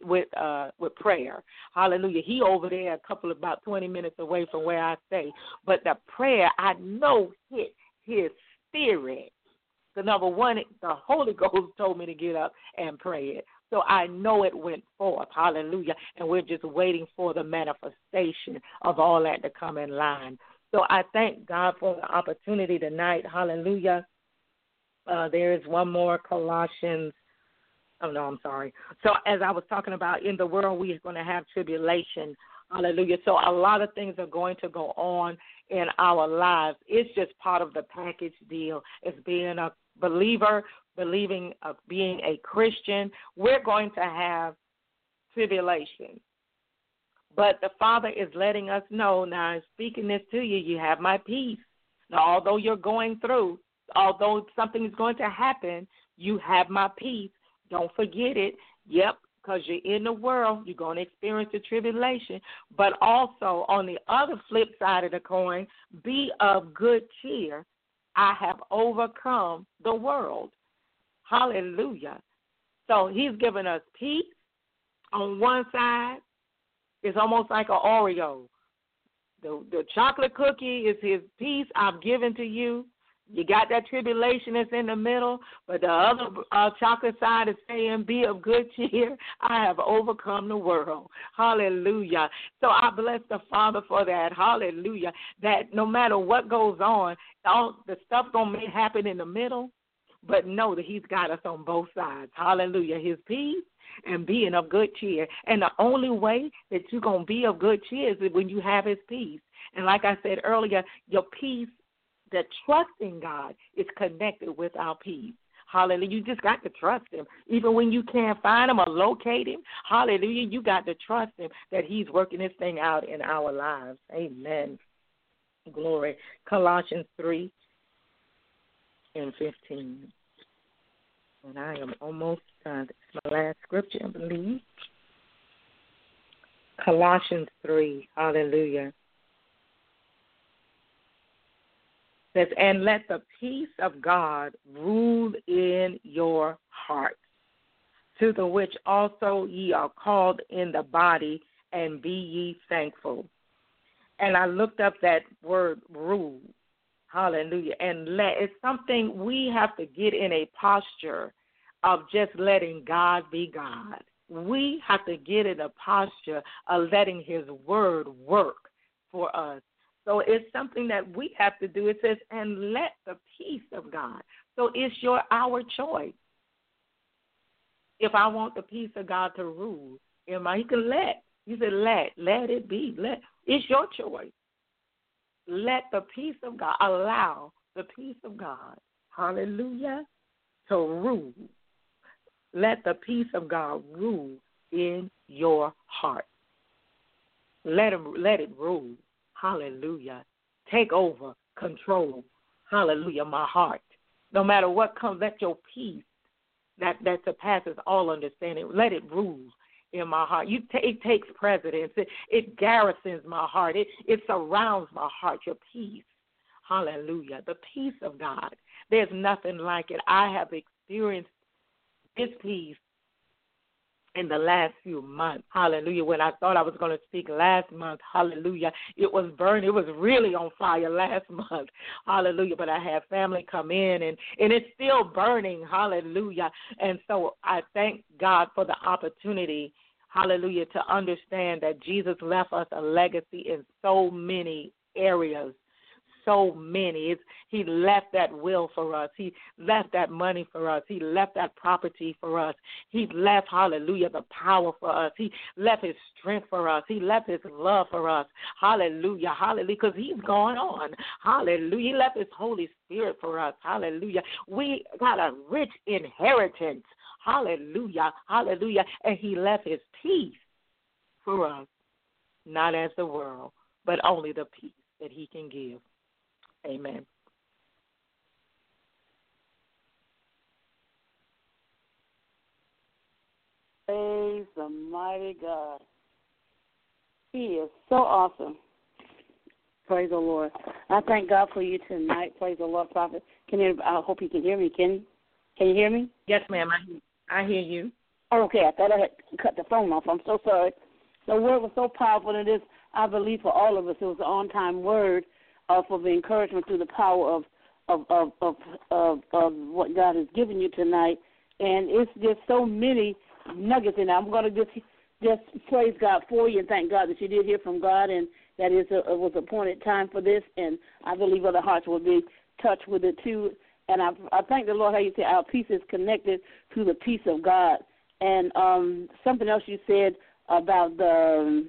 prayer? Hallelujah. He over there about 20 minutes away from where I stay. But the prayer, I know, hit his spirit. So number one, the Holy Ghost told me to get up and pray it. So I know it went forth. Hallelujah. And we're just waiting for the manifestation of all that to come in line. So I thank God for the opportunity tonight. Hallelujah. There is one more, Colossians. Oh, no, I'm sorry. So as I was talking about, in the world, we are going to have tribulation. Hallelujah. So a lot of things are going to go on in our lives. It's just part of the package deal. It's being a believer, being a Christian. We're going to have tribulation. But the Father is letting us know, now I'm speaking this to you, you have my peace. Now, although you're going through, although something is going to happen, you have my peace. Don't forget it. Yep, because you're in the world, you're going to experience the tribulation. But also, on the other flip side of the coin, be of good cheer. I have overcome the world. Hallelujah. So he's given us peace on one side. It's almost like an Oreo. The chocolate cookie is his peace I've given to you. You got that tribulation that's in the middle, but the other chocolate side is saying, be of good cheer. I have overcome the world. Hallelujah. So I bless the Father for that. Hallelujah. That no matter what goes on, all the stuff going to happen in the middle, but know that he's got us on both sides. Hallelujah. His peace and being of good cheer. And the only way that you're going to be of good cheer is when you have his peace. And like I said earlier, your peace, the trust in God is connected with our peace. Hallelujah. You just got to trust him. Even when you can't find him or locate him, hallelujah, you got to trust him that he's working this thing out in our lives. Amen. Glory. Colossians 3 and 15. And I am almost done. It's my last scripture, I believe. Colossians 3. Hallelujah. Says, and let the peace of God rule in your hearts, to the which also ye are called in the body, and be ye thankful. And I looked up that word rule. Hallelujah. And it's something we have to get in a posture of just letting God be God. we have to get in a posture of letting his word work for us. So it's something that we have to do. It says, and let the peace of God. So it's our choice. If I want the peace of God to rule, he can let. You said let it be. It's your choice. Let the peace of God, allow the peace of God, hallelujah, to rule. Let the peace of God rule in your heart. Let it rule. Hallelujah. Take over, control. Hallelujah, my heart. No matter what comes, let your peace that surpasses all understanding, let it rule in my heart. It takes precedence. It garrisons my heart. It surrounds my heart, your peace. Hallelujah. The peace of God. There's nothing like it. I have experienced this peace in the last few months. Hallelujah. When I thought I was going to speak last month, hallelujah, it was burning. It was really on fire last month. Hallelujah. But I had family come in, and it's still burning. Hallelujah. And so I thank God for the opportunity, hallelujah, to understand that Jesus left us a legacy in so many areas. So many. He left that will for us. He left that money for us. He left that property for us. He left, hallelujah, the power for us. He left his strength for us. He left his love for us. Hallelujah, hallelujah, because he's gone on. Hallelujah. He left his Holy Spirit for us. Hallelujah. We got a rich inheritance. Hallelujah, hallelujah. And he left his peace for us, not as the world, but only the peace that he can give. Amen. Praise the mighty God. He is so awesome. Praise the Lord. I thank God for you tonight. Praise the Lord, Prophet. I hope you can hear me. Can you hear me? Yes, ma'am. I hear you. Oh, okay. I thought I had cut the phone off. I'm so sorry. The word was so powerful, and it is, I believe, for all of us. It was an on-time word. For the encouragement through the power of what God has given you tonight, and it's just so many nuggets in it. I'm going to just praise God for you and thank God that you did hear from God, and that it was appointed time for this, and I believe other hearts will be touched with it too. And I thank the Lord how you say our peace is connected to the peace of God. And something else you said about the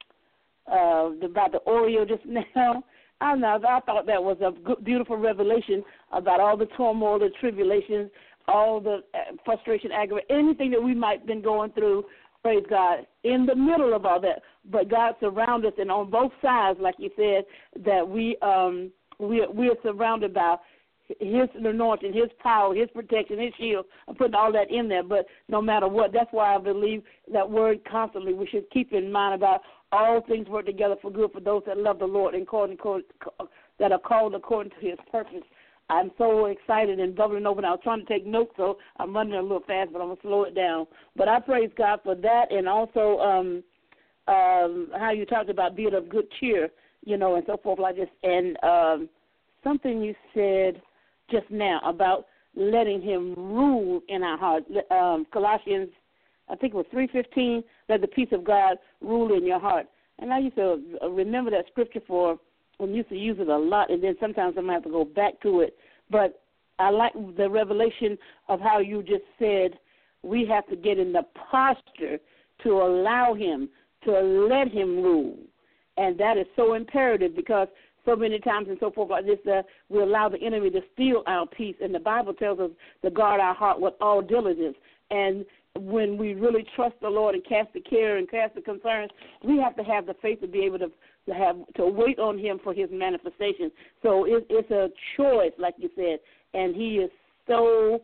Oreo just now. I thought that was a good, beautiful revelation about all the turmoil, the tribulations, all the frustration, aggravation, anything that we might have been going through, praise God, in the middle of all that. But God surrounds us, and on both sides, like you said, that we're surrounded by his anointing, his power, his protection, his shield. I'm putting all that in there, but no matter what, that's why I believe that word constantly we should keep in mind about all things work together for good for those that love the Lord and that are called according to his purpose. I'm so excited and bubbling over. And I was trying to take notes, so I'm running a little fast, but I'm going to slow it down. But I praise God for that, and also how you talked about being of good cheer, and so forth like this. And something you said just now about letting him rule in our heart. Colossians, I think it was 3:15, let the peace of God rule in your heart. And I used to remember that scripture and used to use it a lot, and then sometimes I might have to go back to it. But I like the revelation of how you just said we have to get in the posture to allow him, to let him rule. And that is so imperative because so many times and so forth like this, we allow the enemy to steal our peace. And the Bible tells us to guard our heart with all diligence. And when we really trust the Lord and cast the care and cast the concerns, we have to have the faith to be able to wait on him for his manifestation. So it's a choice, like you said, and he is so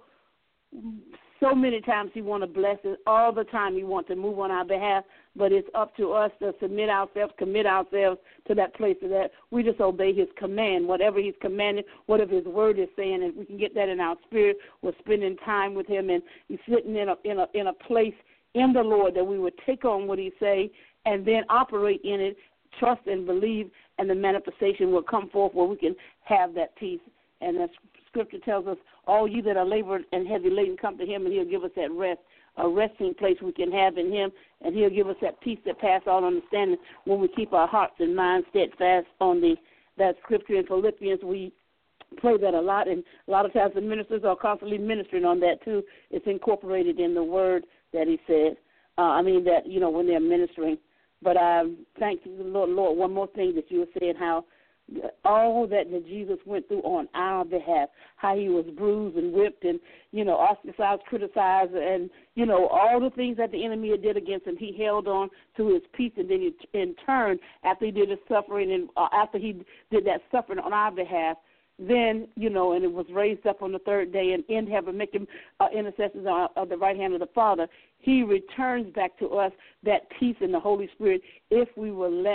many times he wants to bless us. All the time he wants to move on our behalf, but it's up to us to submit ourselves, commit ourselves to that place so that we just obey his command, whatever he's commanded, whatever his word is saying, and we can get that in our spirit. We're spending time with him, and he's sitting in a place in the Lord that we would take on what he say and then operate in it, trust and believe, and the manifestation will come forth where we can have that peace. And the scripture tells us, all you that are labored and heavy laden, come to him, and he'll give us that rest. a resting place we can have in him, and he'll give us that peace that passes all understanding when we keep our hearts and minds steadfast on that scripture in Philippians. We pray that a lot, and a lot of times the ministers are constantly ministering on that too. It's incorporated in the word that he said. That, when they're ministering. But thank you, Lord. One more thing that you were saying, how all that Jesus went through on our behalf, how he was bruised and whipped and, ostracized, criticized, and, all the things that the enemy did against him, he held on to his peace. And then in turn, after he did his suffering and after he did that suffering on our behalf, then, and it was raised up on the third day and in heaven, making intercessors of the right hand of the Father, he returns back to us that peace in the Holy Spirit if we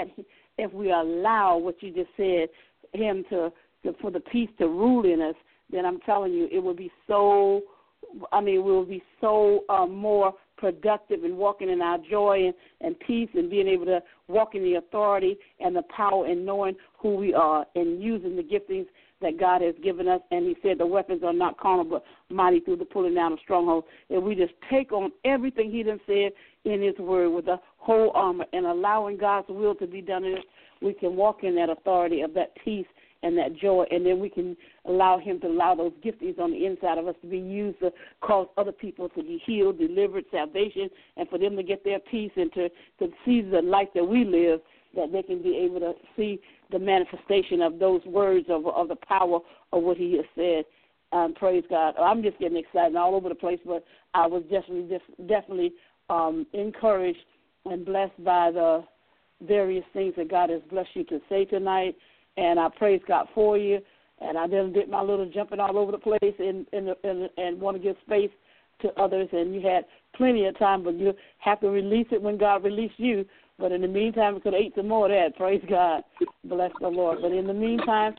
allow what you just said, him for the peace to rule in us. Then I'm telling you, it will be so. We'll be so more productive in walking in our joy and peace and being able to walk in the authority and the power and knowing who we are and using the giftings that God has given us. And he said the weapons are not carnal but mighty through the pulling down of strongholds. And we just take on everything he done said in his word with the whole armor and allowing God's will to be done in it. We can walk in that authority of that peace and that joy, and then we can allow him to allow those giftings on the inside of us to be used to cause other people to be healed, delivered, salvation, and for them to get their peace and to see the life that we live, that they can be able to see the manifestation of those words of the power of what he has said. Praise God. I'm just getting excited all over the place, but I was definitely encouraged and blessed by the various things that God has blessed you to say tonight. And I praise God for you. And I did my little jumping all over the place and want to give space to others. And you had plenty of time, but you have to release it when God released you. But in the meantime, we could have ate some more of that. Praise God. Bless the Lord. But in the meantime,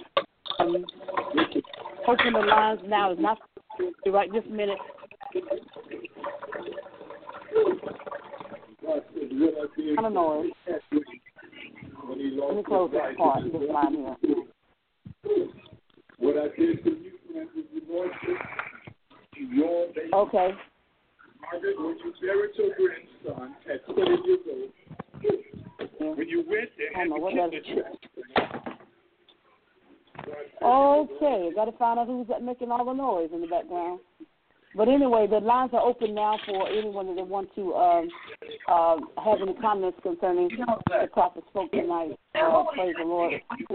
open the lines now. Is not right this minute. I don't know. Let me close this part, this line here. What I did for you was your baby. Okay. Margaret, when you buried your grandson at 20 years old, when you went there, and you kept the Okay, got to find out who's making all the noise in the background. But anyway, the lines are open now for anyone that wants to have any comments concerning the prophet spoke tonight. Praise the Lord.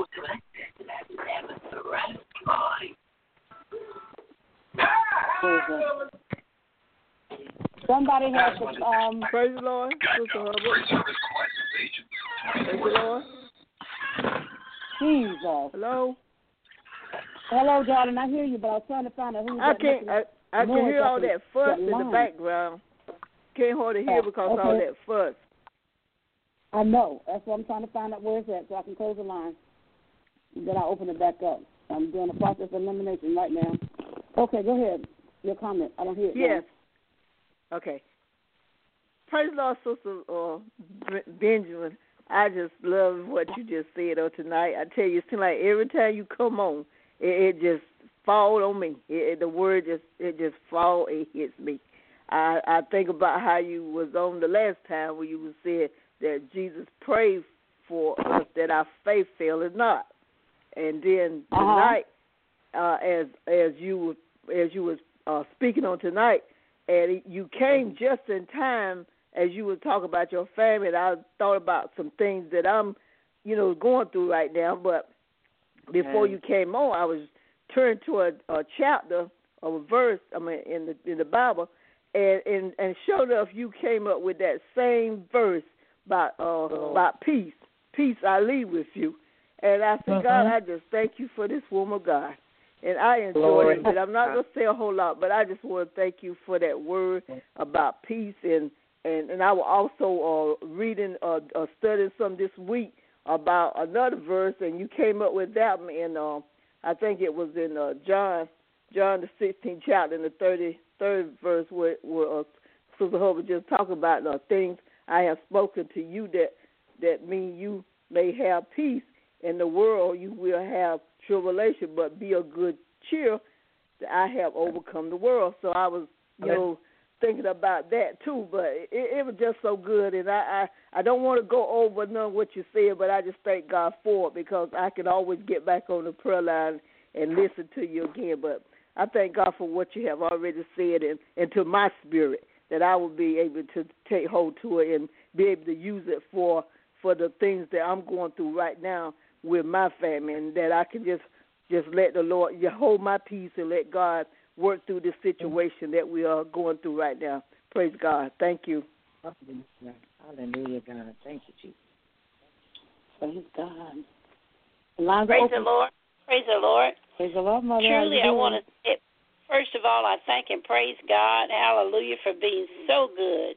Somebody has to. Praise the Lord. Praise the Lord. Jesus. Hello. Hello, darling. I hear you, but I was trying to find out who's. I can hear all that fuss in the background. Can't hardly hear because of all that fuss. I know. That's what I'm trying to find out where it's at so I can close the line. And then I'll open it back up. I'm doing a process of elimination right now. Okay, go ahead. Your comment. I don't hear it. Yes. Now. Okay. Praise the Lord, Sister Benjamin. I just love what you just said tonight. I tell you, it seems like every time you come on, it just fall on me. The word just fall. It hits me. I think about how you was on the last time where you said that Jesus prayed for us that our faith fail not. And then tonight, as you was speaking on tonight, and you came just in time as you were talking about your family. And I thought about some things that I'm, going through right now. But before you came on, I was turned to a chapter of a verse. In the Bible, and sure enough, you came up with that same verse about peace. Peace I leave with you. And I said, God, I just thank you for this woman of God. And I enjoyed it. I'm not going to say a whole lot, but I just want to thank you for that word about peace. And I was also reading studying some this week about another verse, and you came up with that in, I think it was in John the 16th chapter, in the 33rd verse, where Sister Hubbard just talked about things I have spoken to you that mean you may have peace. In the world you will have tribulation, but be of good cheer that I have overcome the world. So I was, thinking about that too, but it was just so good, and I don't want to go over none of what you said, but I just thank God for it because I can always get back on the prayer line and listen to you again. But I thank God for what you have already said and to my spirit that I will be able to take hold to it and be able to use it for the things that I'm going through right now with my family, and that I can just let the Lord hold my peace and let God work through this situation that we are going through right now. Praise God. Thank you. Hallelujah, God. Thank you, Jesus. Praise God. Praise the Lord. Praise the Lord. Praise the Lord, Mother. Truly, I want to, first of all, I thank and praise God, hallelujah, for being so good.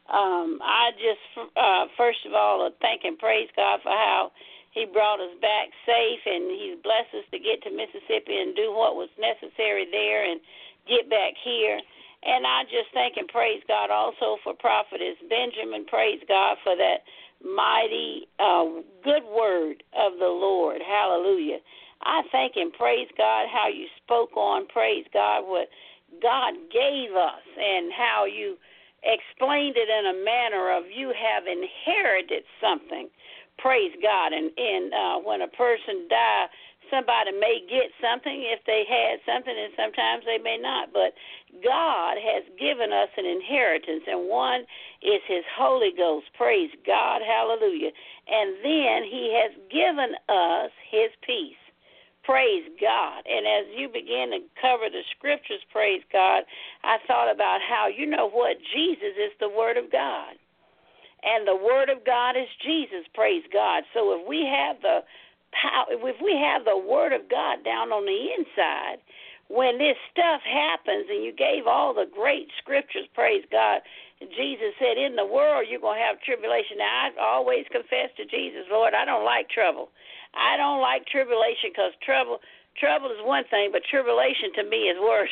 I just, first of all, thank and praise God for how He brought us back safe, and He's blessed us to get to Mississippi and do what was necessary there and get back here. And I just thank and praise God also for Prophetess Benjamin. Praise God for that mighty, good word of the Lord. Hallelujah. I thank and praise God how you spoke on, praise God, what God gave us and how you explained it in a manner of you have inherited something. Praise God. And when a person dies, somebody may get something if they had something, and sometimes they may not. But God has given us an inheritance, and one is His Holy Ghost. Praise God. Hallelujah. And then He has given us His peace. Praise God. And as you begin to cover the scriptures, praise God, I thought about how, you know what, Jesus is the Word of God. And the Word of God is Jesus, praise God. So if we have the power, if we have the Word of God down on the inside, when this stuff happens, and you gave all the great scriptures, praise God, Jesus said, in the world you're going to have tribulation. Now, I always confess to Jesus, Lord, I don't like trouble. I don't like tribulation because trouble is one thing, but tribulation to me is worse.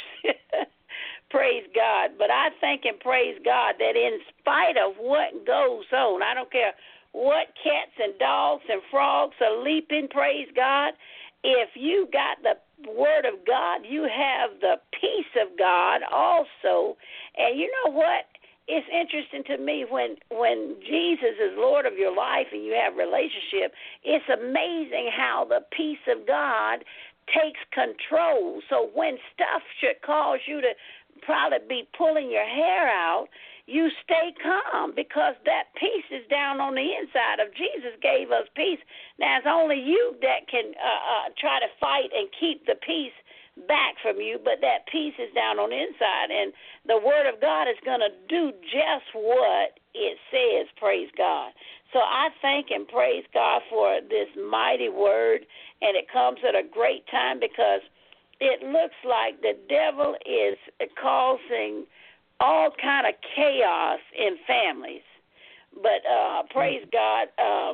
Praise God. But I thank and praise God that in spite of what goes on, I don't care what cats and dogs and frogs are leaping, praise God, if you got the Word of God, you have the peace of God also. And you know what? It's interesting to me when Jesus is Lord of your life and you have relationship, it's amazing how the peace of God takes control. So when stuff should cause you to probably be pulling your hair out, you stay calm because that peace is down on the inside of Jesus gave us peace. Now, it's only you that can try to fight and keep the peace back from you, but that peace is down on the inside, and the Word of God is going to do just what it says, praise God. So I thank and praise God for this mighty Word, and it comes at a great time because it looks like the devil is causing all kind of chaos in families. But praise God,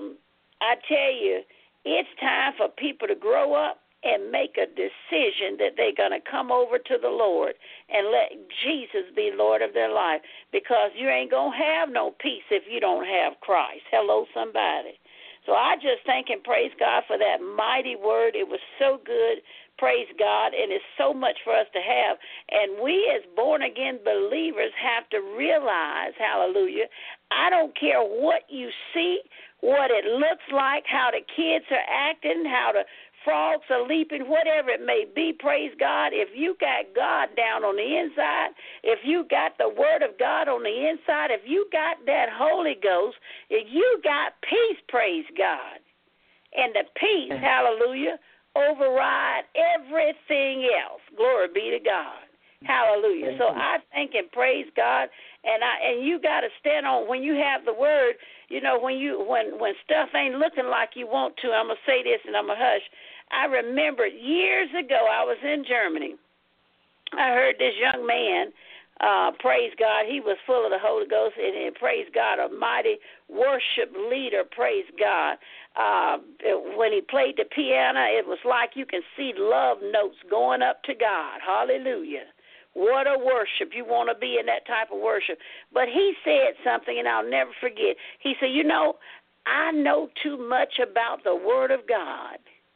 I tell you, it's time for people to grow up and make a decision that they're going to come over to the Lord and let Jesus be Lord of their life, because you ain't going to have no peace if you don't have Christ. Hello, somebody. So I just thank and praise God for that mighty word. It was so good, praise God, and it's so much for us to have. And we as born-again believers have to realize, hallelujah, I don't care what you see, what it looks like, how the kids are acting, how the frogs are leaping, whatever it may be, praise God. If you got God down on the inside, if you got the Word of God on the inside, if you got that Holy Ghost, if you got peace, praise God. And the peace, hallelujah, override everything else. Glory be to God. Hallelujah. So I thank and praise God, and you got to stand on when you have the Word. You know, when stuff ain't looking like you want to. I'm gonna say this and I'm gonna hush. I remember years ago I was in Germany. I heard this young man, praise God, he was full of the Holy Ghost, and praise God, a mighty worship leader, praise God. When he played the piano, it was like you can see love notes going up to God. Hallelujah. What a worship. You want to be in that type of worship. But he said something, and I'll never forget. He said, you know, I know too much about the Word of God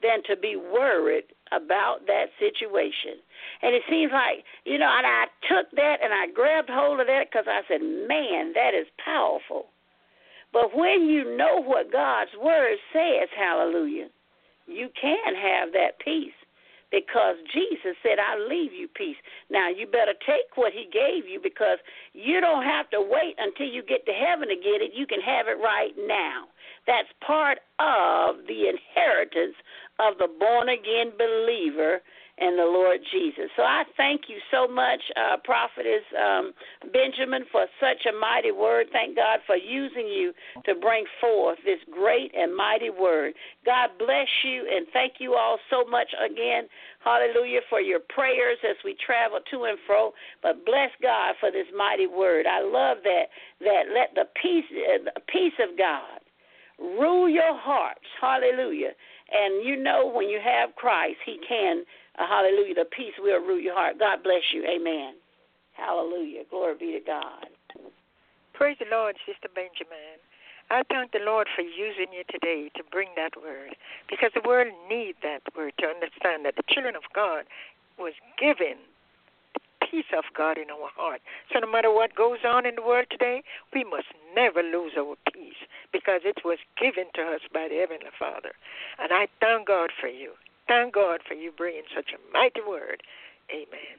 than to be worried about that situation. And it seems like, and I took that and I grabbed hold of that because I said, man, that is powerful. But when you know what God's word says, hallelujah, you can have that peace because Jesus said, I'll leave you peace. Now, you better take what he gave you because you don't have to wait until you get to heaven to get it. You can have it right now. That's part of the inheritance of the born-again believer in the Lord Jesus. So I thank you so much, Prophetess Benjamin, for such a mighty word. Thank God for using you to bring forth this great and mighty word. God bless you, and thank you all so much again, hallelujah, for your prayers as we travel to and fro. But bless God for this mighty word. I love that let the peace of God rule your hearts, hallelujah. And when you have Christ, he can, hallelujah, the peace will rule your heart. God bless you, amen. Hallelujah, glory be to God. Praise the Lord, Sister Benjamin. I thank the Lord for using you today to bring that word, because the world needs that word to understand that the children of God was given peace of God in our heart. So no matter what goes on in the world today, we must never lose our peace because it was given to us by the Heavenly Father. And I thank God for you. Thank God for you bringing such a mighty word. Amen.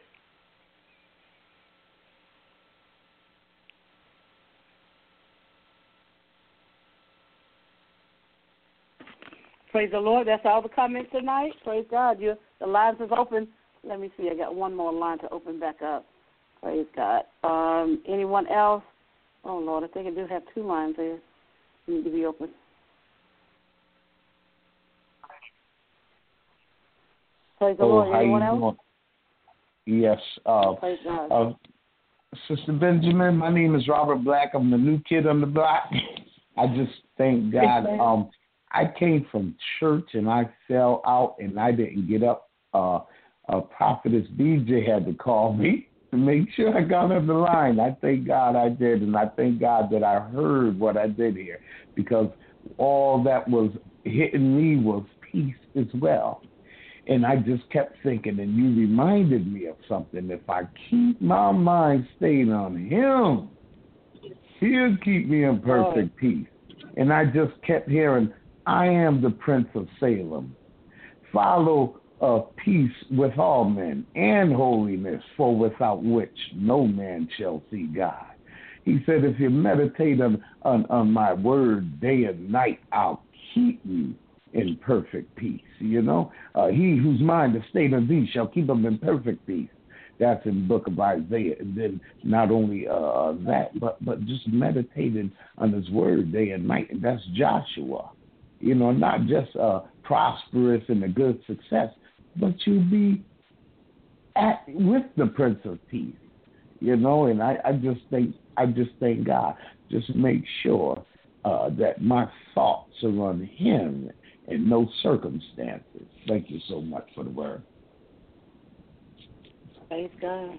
Praise the Lord. That's all the comments tonight. Praise God. The lines is open. Let me see. I got one more line to open back up. Praise God. Anyone else? Oh, Lord, I think I do have two lines there. Need to be open. Praise the Lord. Anyone else? Yes. Praise God. Sister Benjamin, my name is Robert Black. I'm the new kid on the block. I just thank God. I came from church and I fell out and I didn't get up. Prophetess BJ had to call me to make sure I got on the line. I thank God I did, and I thank God that I heard what I did here, because all that was hitting me was peace as well. And I just kept thinking, and you reminded me of something. If I keep my mind stayed on him, he'll keep me in perfect peace. And I just kept hearing, I am the Prince of Salem. Follow peace with all men and holiness, for without which no man shall see God. He said, if you meditate on my word day and night, I'll keep you in perfect peace. He whose mind is stayed on thee shall keep him in perfect peace. That's in the book of Isaiah. And then not only that, but just meditating on his word day and night. And that's Joshua. Not just prosperous and a good success, but you be with the Prince of Peace. And I just thank God. Just make sure that my thoughts are on him in no circumstances. Thank you so much for the word. Praise God.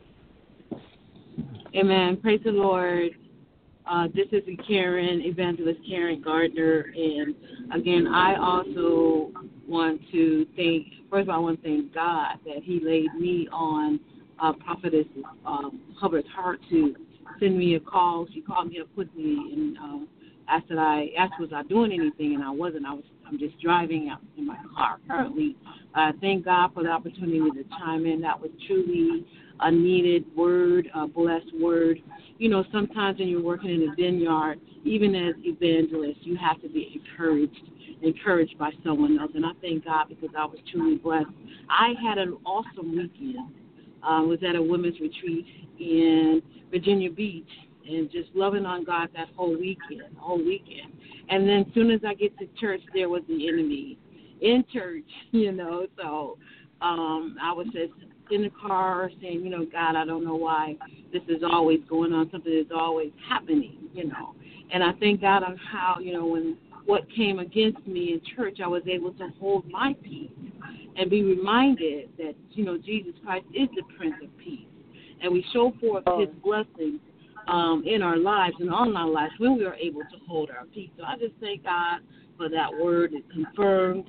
Amen. Praise the Lord. This is Evangelist Karen Gardner, and again, I also want to thank God that he laid me on Prophetess Hubbard's heart to send me a call. She called me up, put me in, asked was I doing anything, and I wasn't. I'm just driving out in my car currently. Thank God for the opportunity to chime in. That was truly a needed word, a blessed word. Sometimes when you're working in a vineyard, even as evangelists, you have to be encouraged by someone else. And I thank God because I was truly blessed. I had an awesome weekend. Was at a women's retreat in Virginia Beach and just loving on God that whole weekend. And then as soon as I get to church, there was the enemy in church, So I was just in the car saying, God, I don't know why this is always going on. Something is always happening, And I thank God on how, when what came against me in church, I was able to hold my peace and be reminded that, Jesus Christ is the Prince of Peace. And we show forth his blessings in our lives and on our lives when we are able to hold our peace. So I just thank God for that word. It confirmed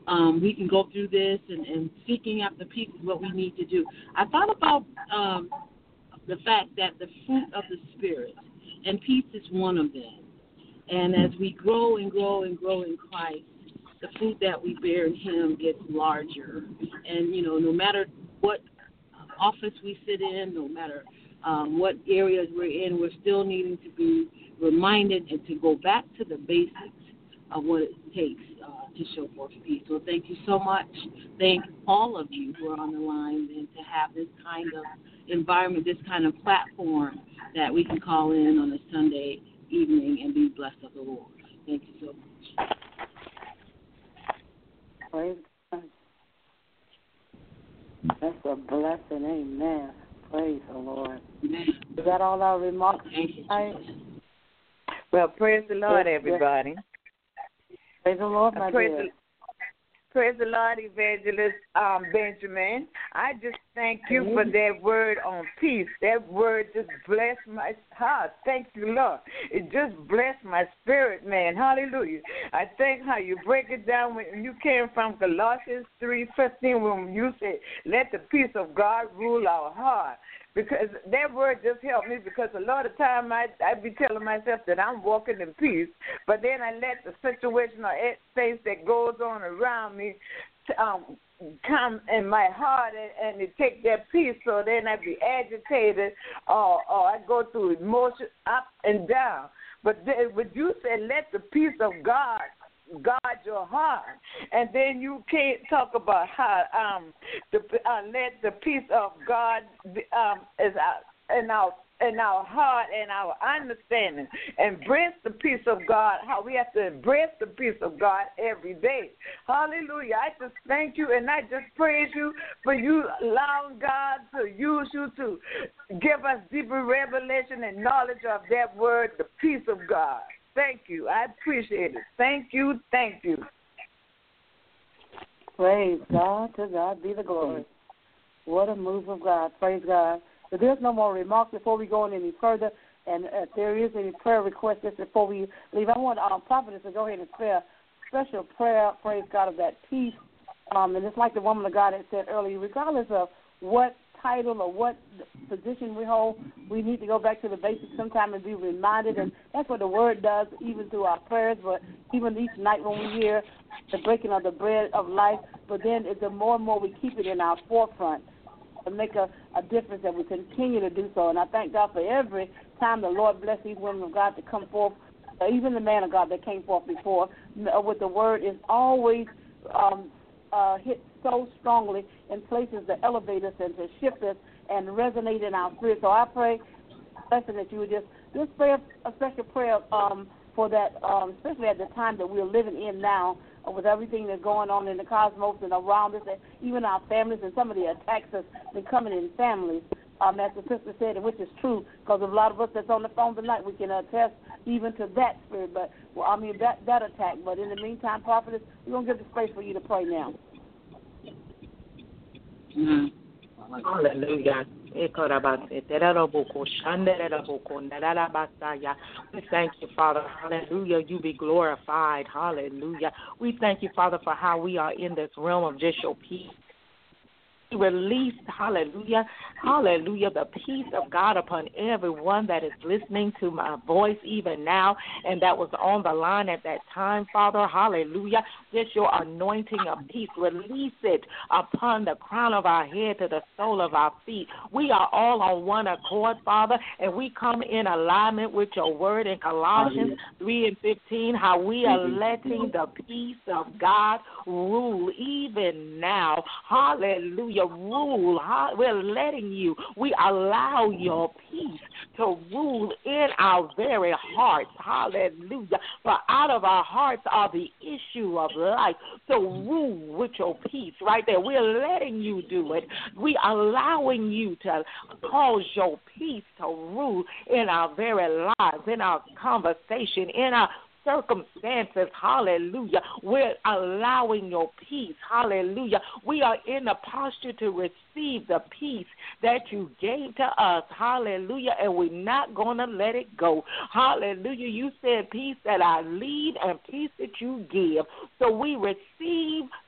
we can go through this, and seeking after peace is what we need to do. I thought about the fact that the fruit of the Spirit, and peace is one of them. And as we grow and grow and grow in Christ, the fruit that we bear in Him gets larger. And, no matter what office we sit in, no matter what areas we're in, we're still needing to be reminded and to go back to the basics of what it takes to show forth peace. So thank you so much. Thank all of you who are on the line, and to have this kind of environment, this kind of platform that we can call in on a Sunday evening and be blessed of the Lord. Thank you so much. Praise God. That's a blessing. Amen. Praise the Lord. Amen. Is that all our remarks? Thank you. Well, praise the Lord, everybody. Praise the Lord, my dear. Praise the Lord, Evangelist Benjamin. I just thank you for that word on peace. That word just blessed my heart. Thank you, Lord. It just blessed my spirit, man. Hallelujah. I think how you break it down when you came from Colossians 3:15, when you said, let the peace of God rule our heart. Because that word just helped me, because a lot of time I be telling myself that I'm walking in peace, but then I let the situation or things that goes on around me come in my heart and it take that peace, so then I be agitated or I go through emotion up and down. But when you said let the peace of God guard your heart, and then you can't talk about how let the peace of God is in our heart and our understanding. Embrace the peace of God. How we have to embrace the peace of God every day. Hallelujah! I just thank you and I just praise you for you allowing God to use you to give us deeper revelation and knowledge of that word, the peace of God. Thank you. I appreciate it. Thank you. Thank you. Praise God. To God be the glory. What a move of God. Praise God. If there's no more remarks before we go on any further, and if there is any prayer requests just before we leave, I want Prophetess to go ahead and say a special prayer, praise God, of that peace. And it's like the woman of God had said earlier, regardless of what title or what position we hold, we need to go back to the basics sometime and be reminded, and that's what the word does, even through our prayers, but even each night when we hear the breaking of the bread of life. But then the more and more we keep it in our forefront, to make a difference, that we continue to do so. And I thank God for every time the Lord bless these women of God to come forth, even the man of God that came forth before with the word is always hit so strongly in places to elevate us and to shift us and resonate in our spirit. So I pray, blessing, that you would just pray a special prayer for that, especially at the time that we're living in now, with everything that's going on in the cosmos and around us, and even our families, and some of the attacks that's been coming in families, as the sister said, and which is true, because a lot of us that's on the phone tonight, we can attest even to that spirit, but that attack. But in the meantime, Prophetess, we're going to give the space for you to pray now. Hallelujah. We thank you, Father. Hallelujah. You be glorified. Hallelujah. We thank you, Father, for how we are in this realm of just your peace. Released, hallelujah, the peace of God upon everyone that is listening to my voice even now and that was on the line at that time, Father, hallelujah. Just your anointing of peace, release it upon the crown of our head to the sole of our feet. We are all on one accord, Father, and we come in alignment with your word in Colossians 3:15, how we are letting the peace of God rule even now. Hallelujah. Rule. We're letting you. We allow your peace to rule in our very hearts. Hallelujah. For out of our hearts are the issue of life. So rule with your peace right there. We're letting you do it. We are allowing you to cause your peace to rule in our very lives, in our conversation, in our circumstances, hallelujah. We're allowing your peace, hallelujah. We are in a posture to receive the peace that you gave to us, hallelujah, and we're not going to let it go, hallelujah. You said peace that I leave and peace that you give. So we receive,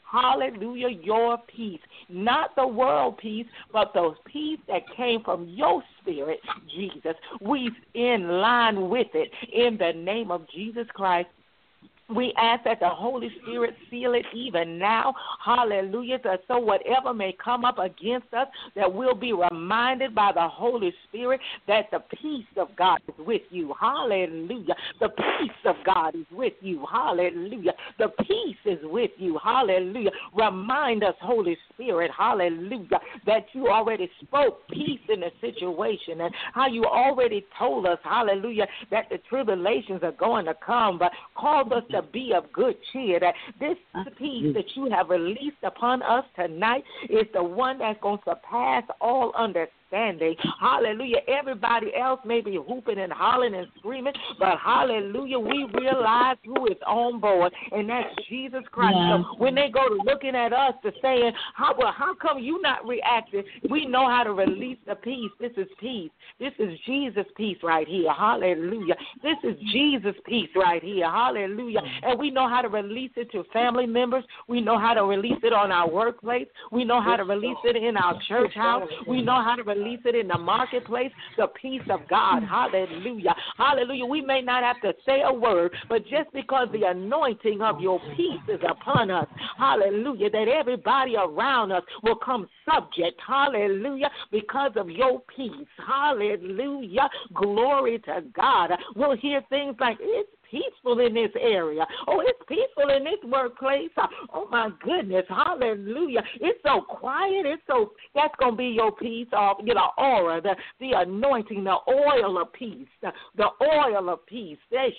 hallelujah, your peace. Not the world peace, but the peace that came from your spirit, Jesus. We in line with it in the name of Jesus Christ. We ask that the Holy Spirit seal it even now, hallelujah, so whatever may come up against us, that we'll be reminded by the Holy Spirit that the peace of God is with you, hallelujah. The peace of God is with you, hallelujah. The peace is with you, hallelujah. Remind us, Holy Spirit, hallelujah, that you already spoke peace in the situation and how you already told us, hallelujah, that the tribulations are going to come, but cause us to be of good cheer, that this peace that you have released upon us tonight is the one that's going to surpass all understanding. Hallelujah. Everybody else may be hooping and hollering and screaming, but hallelujah, we realize who is on board, and that's Jesus Christ. Yeah. So when they go to looking at us to saying, how come you not reacting? We know how to release the peace. This is peace. This is Jesus' peace right here. Hallelujah. This is Jesus' peace right here. Hallelujah. And we know how to release it to family members. We know how to release it on our workplace. We know how to release it in our church house. We know how to release it in the marketplace, the peace of God. Hallelujah. Hallelujah. We may not have to say a word, but just because the anointing of your peace is upon us, hallelujah, that everybody around us will come subject, hallelujah, because of your peace. Hallelujah. Glory to God. We'll hear things like, it's peaceful in this area. Oh, it's peaceful in this workplace. Oh, my goodness. Hallelujah. It's so quiet. That's going to be your peace, aura, the anointing, the oil of peace, the oil of peace. The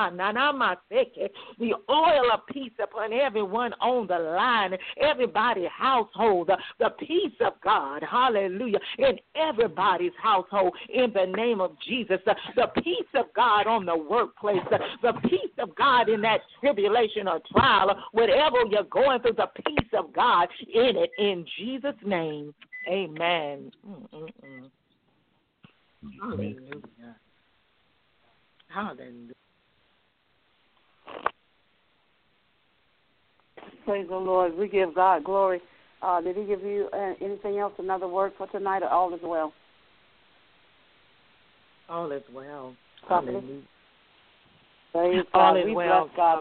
oil of peace upon everyone on the line, everybody's household, the peace of God. Hallelujah. In everybody's household, in the name of Jesus, the peace of God on the workplace, the peace of God in that tribulation or trial, whatever you're going through, the peace of God in it, in Jesus' name. Amen. Hallelujah. Hallelujah. Praise the Lord. We give God glory. Did he give you anything else, another word for tonight, or all is well? All is well. Hallelujah. Praise God. We bless God.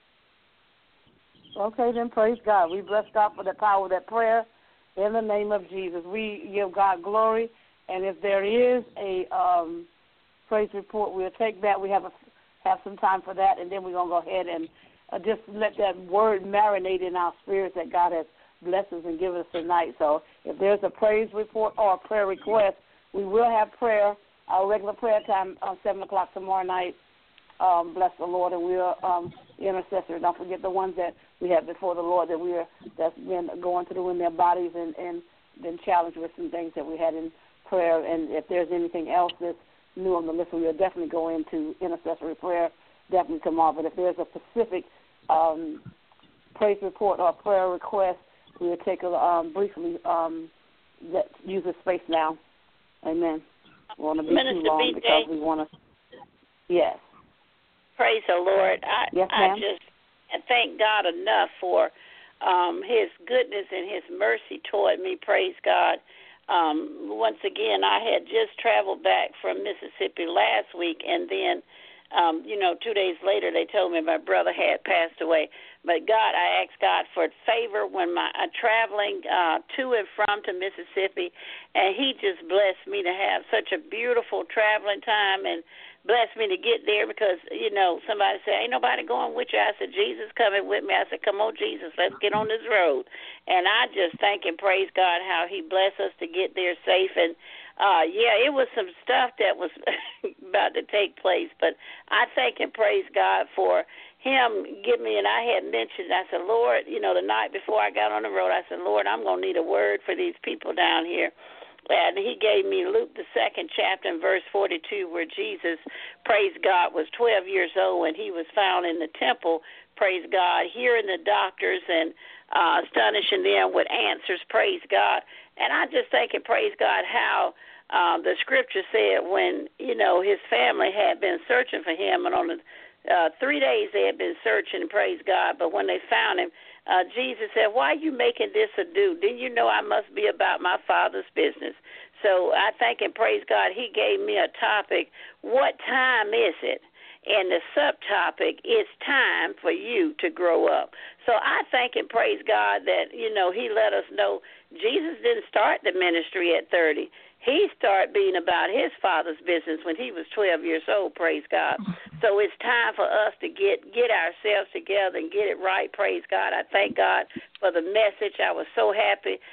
Okay, then praise God. We bless God for the power of that prayer in the name of Jesus. We give God glory, and if there is a praise report, we'll take that. We have some time for that, and then we're going to go ahead and just let that word marinate in our spirits that God has blessed us and given us tonight. So if there's a praise report or a prayer request, we will have prayer, our regular prayer time on 7 o'clock tomorrow night. Bless the Lord, and we're intercessors. Don't forget the ones that we have before the Lord that's been going through in their bodies and been challenged with some things that we had in prayer. And if there's anything else that's new on the list, we'll definitely go into intercessory prayer definitely tomorrow. But if there's a specific praise report or prayer request, we'll take a briefly use the space now. Amen. We want to be too long because we want to. Yes. Praise the Lord. Yes, I just thank God enough for his goodness and his mercy toward me. Praise God. Once again, I had just traveled back from Mississippi last week, and then 2 days later they told me my brother had passed away. But God, I asked God for favor when I'm traveling to and from to Mississippi, and he just blessed me to have such a beautiful traveling time and blessed me to get there because, somebody said, ain't nobody going with you. I said, Jesus coming with me. I said, come on, Jesus, let's get on this road. And I just thank and praise God how he blessed us to get there safe. And, it was some stuff that was about to take place. But I thank and praise God for him giving me, and I had mentioned, I said, Lord, the night before I got on the road, I said, Lord, I'm going to need a word for these people down here. And he gave me Luke, the 2nd chapter, and verse 42, where Jesus, praise God, was 12 years old, and he was found in the temple, praise God, hearing the doctors and astonishing them with answers, praise God. And I just thank and praise God how the scripture said when, his family had been searching for him, and on the 3 days they had been searching, praise God, but when they found him, Jesus said, why are you making this ado? Didn't you know I must be about my Father's business? So I thank and praise God. He gave me a topic. What time is it? And the subtopic is time for you to grow up. So I thank and praise God that, he let us know Jesus didn't start the ministry at 30. He started being about his Father's business when he was 12 years old, praise God. So it's time for us to get ourselves together and get it right, praise God. I thank God for the message. I was so happy.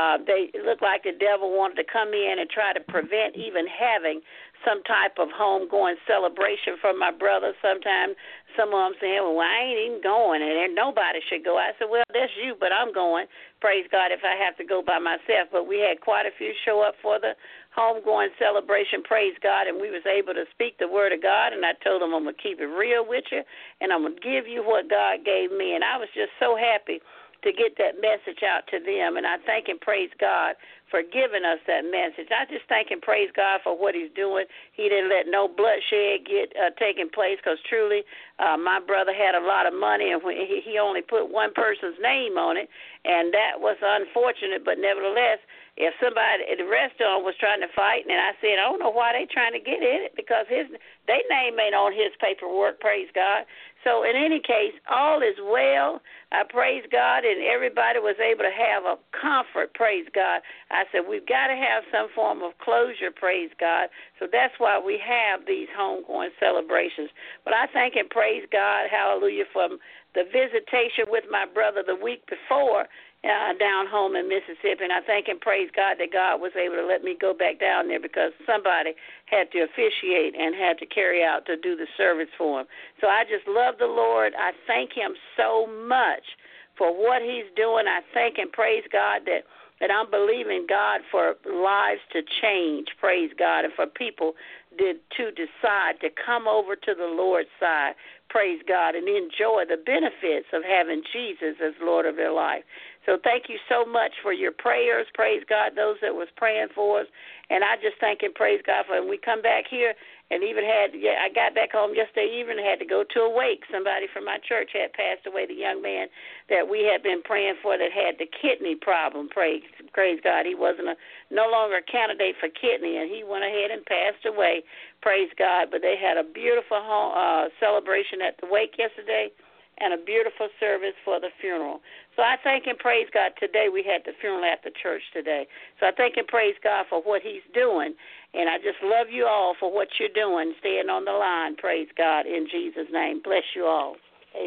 It looked like the devil wanted to come in and try to prevent even having some type of homegoing celebration for my brother. Sometimes some of them saying, well, I ain't even going, and nobody should go. I said, well, that's you, but I'm going. Praise God if I have to go by myself. But we had quite a few show up for the homegoing celebration, praise God, and we was able to speak the word of God, and I told them I'm going to keep it real with you, and I'm going to give you what God gave me. And I was just so happy to get that message out to them, and I thank and praise God for giving us that message. I just thank and praise God for what he's doing. He didn't let no bloodshed get taking place, because truly my brother had a lot of money, and he only put one person's name on it, and that was unfortunate. But nevertheless, if somebody at the restaurant was trying to fight, and I said, I don't know why they trying to get in it, because their name ain't on his paperwork, praise God. So in any case, all is well. I praise God, and everybody was able to have a comfort, praise God. I said, we've got to have some form of closure, praise God. So that's why we have these homegoing celebrations. But I thank and praise God, hallelujah, for the visitation with my brother the week before down home in Mississippi, and I thank and praise God that God was able to let me go back down there, because somebody had to officiate and had to carry out to do the service for him. So I just love the Lord. I thank him so much for what he's doing. I thank and praise God that I'm believing God for lives to change, praise God, and for people to decide to come over to the Lord's side, praise God, and enjoy the benefits of having Jesus as Lord of their life. So thank you so much for your prayers, praise God, those that was praying for us. And I just thank and praise God for it. And we come back here and even I got back home yesterday evening and had to go to a wake. Somebody from my church had passed away, the young man that we had been praying for that had the kidney problem, praise God. He wasn't no longer a candidate for kidney, and he went ahead and passed away, praise God. But they had a beautiful celebration at the wake yesterday, and a beautiful service for the funeral. So I thank and praise God. Today we had the funeral at the church today. So I thank and praise God for what he's doing. And I just love you all for what you're doing, staying on the line. Praise God in Jesus' name. Bless you all.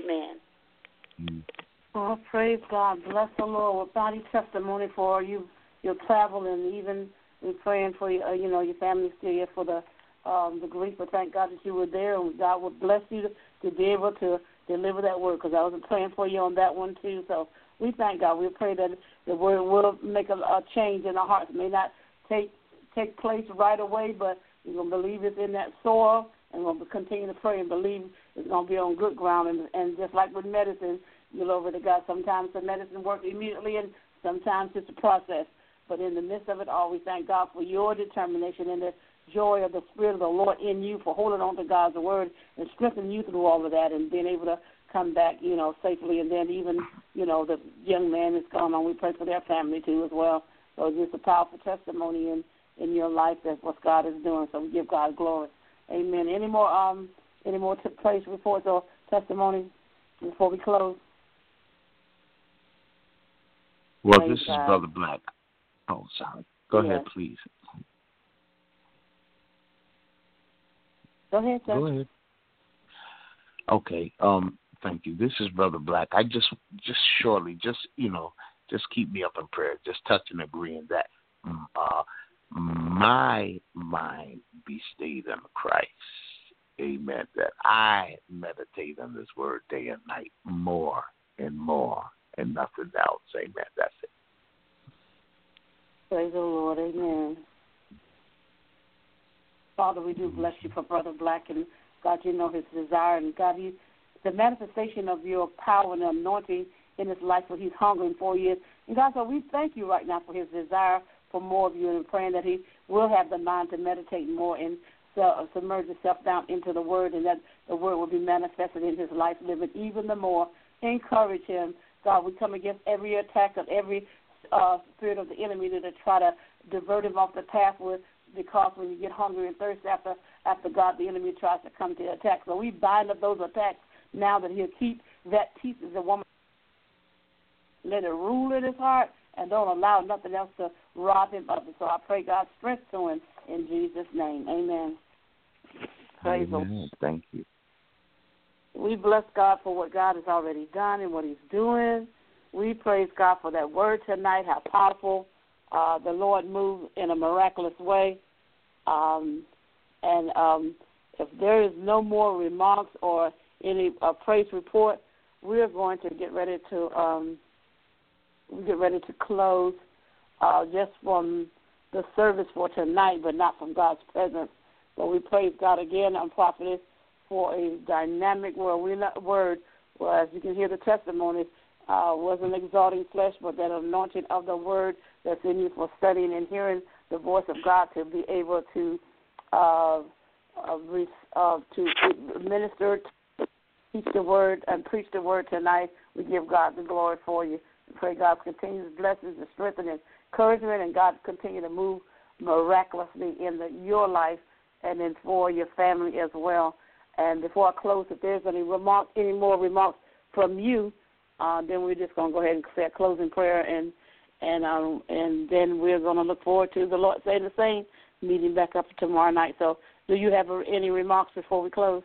Amen. Oh, praise God. Bless the Lord. Without any testimony for your travel, and even we're praying for your family still here for the grief. But thank God that you were there, and God will bless you to be able to deliver that word, because I was praying for you on that one too. So we thank God. We pray that the word will make a change in our hearts. It may not take place right away, but we're going to believe it's in that soil, and we're going to continue to pray and believe it's going to be on good ground. And just like with medicine, over to God, sometimes the medicine works immediately, and sometimes it's a process. But in the midst of it all, we thank God for your determination and the joy of the Spirit of the Lord in you for holding on to God's word and strengthening you through all of that and being able to come back, safely. And then even, the young man that's gone on, we pray for their family too as well. So it's just a powerful testimony in your life that's what God is doing. So we give God glory. Amen. Any more praise reports or testimonies before we close? Well, praise this God. Is Brother Black. Oh, sorry. Go ahead, please. Go ahead, sir. Go ahead. Okay. Thank you. This is Brother Black. I just shortly, just keep me up in prayer. Just touch and agreeing that my mind be stayed on Christ. Amen. That I meditate on this word day and night more and more and nothing else. Amen. That's it. Praise the Lord. Amen. Father, we do bless you for Brother Black, and God, you know his desire, and God, the manifestation of your power and anointing in his life, what he's hungering for you. And God, so we thank you right now for his desire for more of you, and praying that he will have the mind to meditate more and submerge himself down into the word, and that the word will be manifested in his life living even the more. Encourage him God, we come against every attack of every spirit of the enemy to try to divert him off the path because when you get hungry and thirsty after God, the enemy tries to come to attack. So we bind up those attacks now that he'll keep that peace as a woman. Let it rule in his heart and don't allow nothing else to rob him of it. So I pray God's strength to him in Jesus' name. Amen. Praise the Lord. Thank you. We bless God for what God has already done and what he's doing. We praise God for that word tonight, how powerful the Lord moved in a miraculous way. If there is no more remarks or any praise report, we're going to get ready to close just from the service for tonight, but not from God's presence. So we praise God again on Prophetess for a dynamic word. Well, as you can hear the testimony, wasn't exalting flesh, but that anointing of the word that's in you for studying and hearing the voice of God to be able to minister, teach the word, and preach the word tonight. We give God the glory for you. We pray God's continuous blessings and strength and encouragement, and God continue to move miraculously in your life and then for your family as well. And before I close, if there's any more remarks from you, then we're just going to go ahead and say a closing prayer, and then we're going to look forward to the Lord saying the same, meeting back up tomorrow night. So do you have any remarks before we close?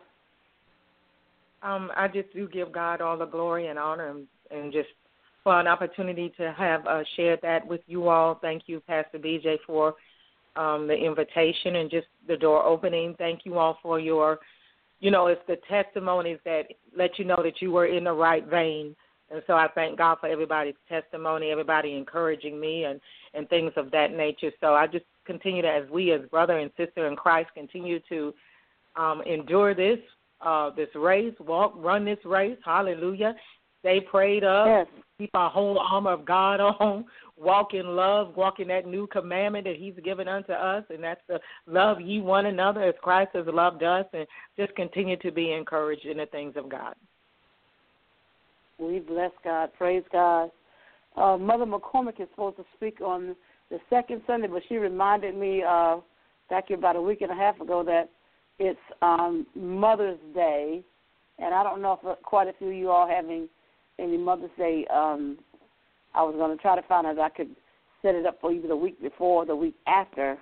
I just do give God all the glory and honor and just for an opportunity to have shared that with you all. Thank you, Pastor BJ, for the invitation and just the door opening. Thank you all for your, it's the testimonies that let you know that you were in the right vein. And so I thank God for everybody's testimony, everybody encouraging me and things of that nature. So I just continue to, as we as brother and sister in Christ, continue to endure this race, run this race. Hallelujah. Stay prayed up. Yes. Keep our whole armor of God on. Walk in love. Walk in that new commandment that he's given unto us, and that's to love ye one another as Christ has loved us, and just continue to be encouraged in the things of God. We bless God. Praise God. Mother McCormick is supposed to speak on the second Sunday, but she reminded me back about a week and a half ago that it's Mother's Day, and I don't know if quite a few of you all having any Mother's Day. I was going to try to find out if I could set it up for either the week before or the week after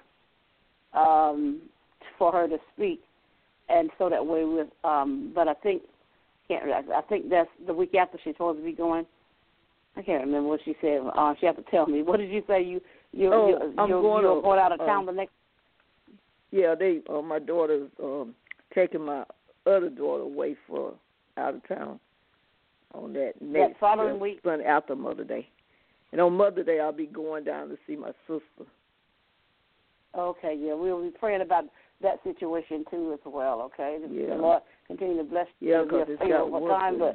for her to speak, and so that way but I think that's the week after she's supposed to be going. I can't remember what she said. She has to tell me. What did you say? You're going out of town the next. Yeah, my daughter's taking my other daughter away for out of town on that next following week, after Mother's Day. And on Mother's Day, I'll be going down to see my sister. Okay, yeah, we'll be praying about that situation too as well. Okay, yeah. The Lord continue to bless you. Yeah, because it's got work.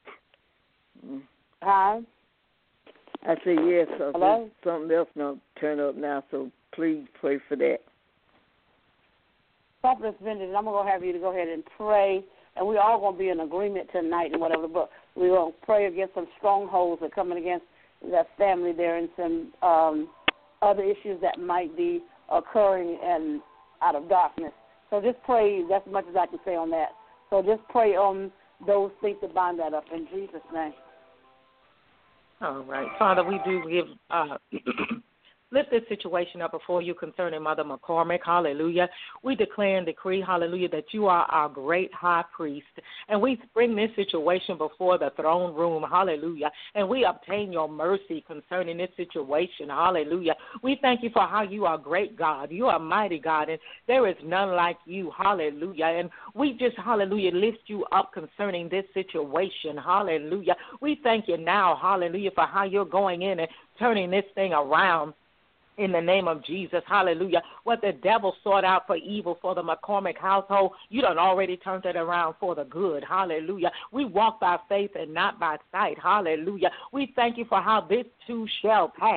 Hi. I say yes, because something else not turn up now. So please pray for that. Prophetess Benjamin, I'm going to have you to go ahead and pray, and we're all going to be in agreement tonight and whatever, but we're going to pray against some strongholds that are coming against that family there and some other issues that might be occurring and out of darkness. So just pray. That's as much as I can say on that. So just pray on those things to bind that up in Jesus' name. All right. Father, we do give lift this situation up before you concerning Mother McCormick. Hallelujah. We declare and decree, hallelujah, that you are our great high priest. And we bring this situation before the throne room. Hallelujah. And we obtain your mercy concerning this situation. Hallelujah. We thank you for how you are great God. You are mighty God. And there is none like you. Hallelujah. And we just, hallelujah, lift you up concerning this situation. Hallelujah. We thank you now, hallelujah, for how you're going in and turning this thing around. In the name of Jesus, hallelujah. What the devil sought out for evil for the McCormick household, you done already turned it around for the good, hallelujah. We walk by faith and not by sight, hallelujah. We thank you for how this too shall pass.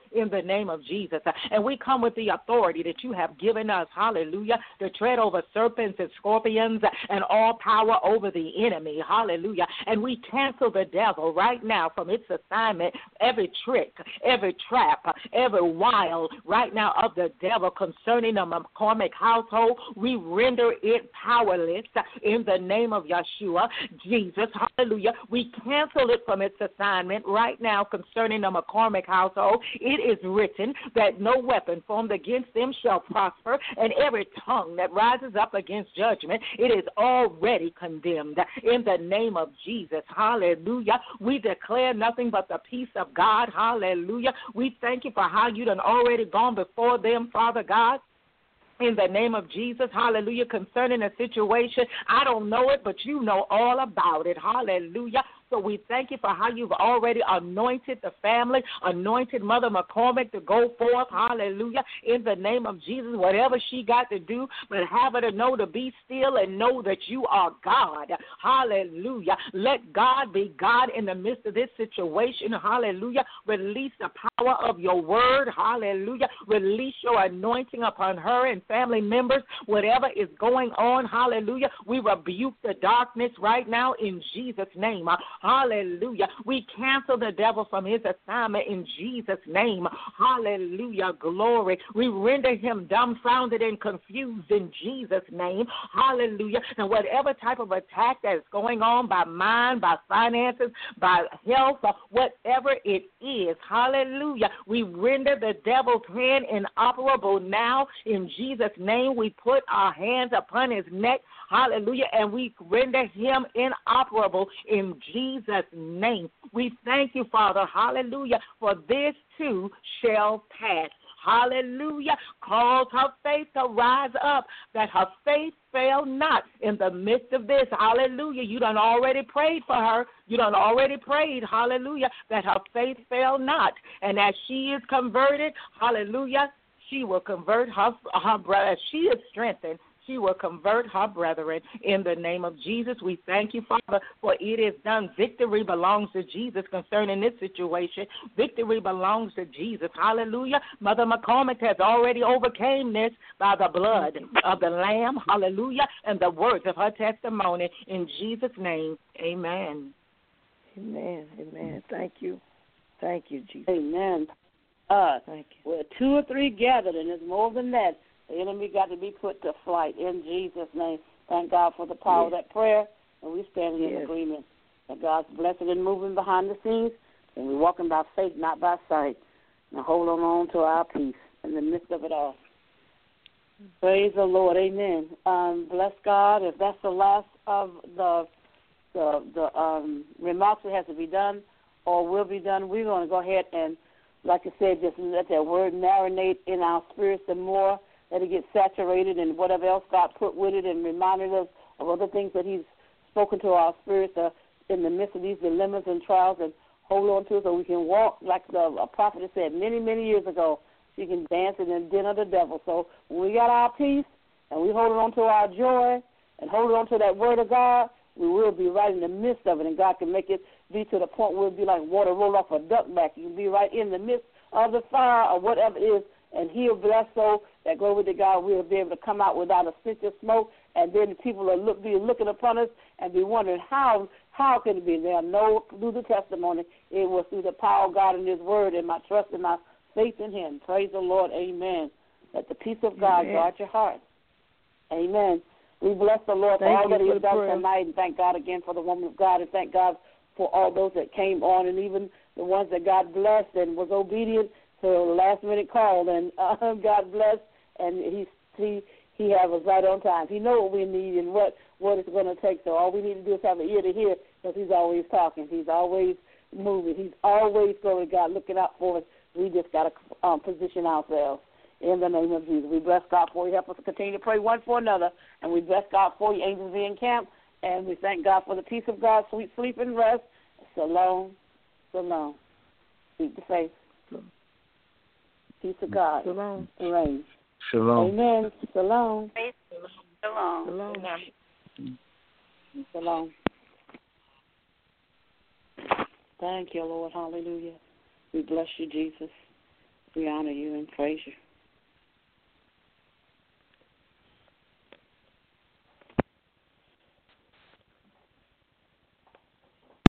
in the name of Jesus. And we come with the authority that you have given us, hallelujah, to tread over serpents and scorpions and all power over the enemy, hallelujah. And we cancel the devil right now from its assignment, every trick, every trap, every wile right now of the devil concerning the McCormick household. We render it powerless in the name of Yeshua, Jesus, hallelujah. We cancel it from its assignment right now concerning the McCormick household. It is written that no weapon formed against them shall prosper, and every tongue that rises up against judgment, it is already condemned in the name of Jesus, hallelujah. We declare nothing but the peace of God, hallelujah. We thank you for how you done already gone before them, Father God. In the name of Jesus, hallelujah, concerning a situation. I don't know it, but you know all about it, hallelujah. So we thank you for how you've already anointed the family, anointed Mother McCormick to go forth, hallelujah, in the name of Jesus, whatever she got to do, but have her to know to be still and know that you are God, hallelujah. Let God be God in the midst of this situation, hallelujah. Release the power of your word, hallelujah. Release your anointing upon her and family members, whatever is going on, hallelujah. We rebuke the darkness right now in Jesus' name. Hallelujah. We cancel the devil from his assignment in Jesus' name. Hallelujah. Glory. We render him dumbfounded and confused in Jesus' name. Hallelujah. And whatever type of attack that is going on by mind, by finances, by health, whatever it is, hallelujah, we render the devil's hand inoperable now in Jesus' name. We put our hands upon his neck, hallelujah, and we render him inoperable in Jesus' name. We thank you, Father, hallelujah, for this too shall pass. Hallelujah. Cause her faith to rise up, that her faith fail not in the midst of this. Hallelujah. You done already prayed for her. You done already prayed, hallelujah, that her faith fail not. And as she is converted, hallelujah, she will convert her brother. As she is strengthened, she will convert her brethren in the name of Jesus. We thank you, Father, for it is done. Victory belongs to Jesus concerning this situation. Victory belongs to Jesus. Hallelujah. Mother McCormick has already overcame this by the blood of the Lamb. Hallelujah. And the words of her testimony. In Jesus' name, amen. Amen. Amen. Thank you. Thank you, Jesus. Amen. Thank you. Where 2 or 3 gathered, and it's more than that. The enemy got to be put to flight in Jesus' name. Thank God for the power of that prayer, and we stand in agreement that God's blessing and moving behind the scenes, and we're walking by faith, not by sight. Now hold on to our peace in the midst of it all. Praise the Lord. Amen. Bless God. If that's the last of the remarks that has to be done or will be done, we're going to go ahead and, like I said, just let that word marinate in our spirits some more. Let it get saturated and whatever else God put with it, and reminded us of other things that he's spoken to our spirits in the midst of these dilemmas and trials, and hold on to it so we can walk like a prophet has said many, many years ago. She can dance in the den of the devil. So when we got our peace and we hold on to our joy and hold on to that word of God, we will be right in the midst of it, and God can make it be to the point where it'll be like water roll off a duck back. You can be right in the midst of the fire or whatever it is, and he'll bless so that, glory to God, we'll be able to come out without a stench of smoke, and then people will be looking upon us and be wondering how can it be. They'll know through the testimony it was through the power of God and his word and my trust and my faith in him. Praise the Lord. Amen. Let the peace of God guard your heart. Amen. We bless the Lord for all that he has done tonight, and thank God again for the woman of God, and thank God for all those that came on, and even the ones that God blessed and was obedient to the last-minute call, and God bless, and he has us right on time. He knows what we need and what it's going to take, so all we need to do is have an ear to hear, because he's always talking. He's always moving. He's always, glory to God, looking out for us. We just got to position ourselves in the name of Jesus. We bless God for you. Help us to continue to pray one for another, and we bless God for you, angels be encamped, and we thank God for the peace of God, sweet sleep and rest. Shalom, shalom. Keep the faith. Peace of God. Shalom. Reign. Shalom. Amen. Shalom. Shalom. Shalom. Shalom. Thank you, Lord. Hallelujah. We bless you, Jesus. We honor you and praise you.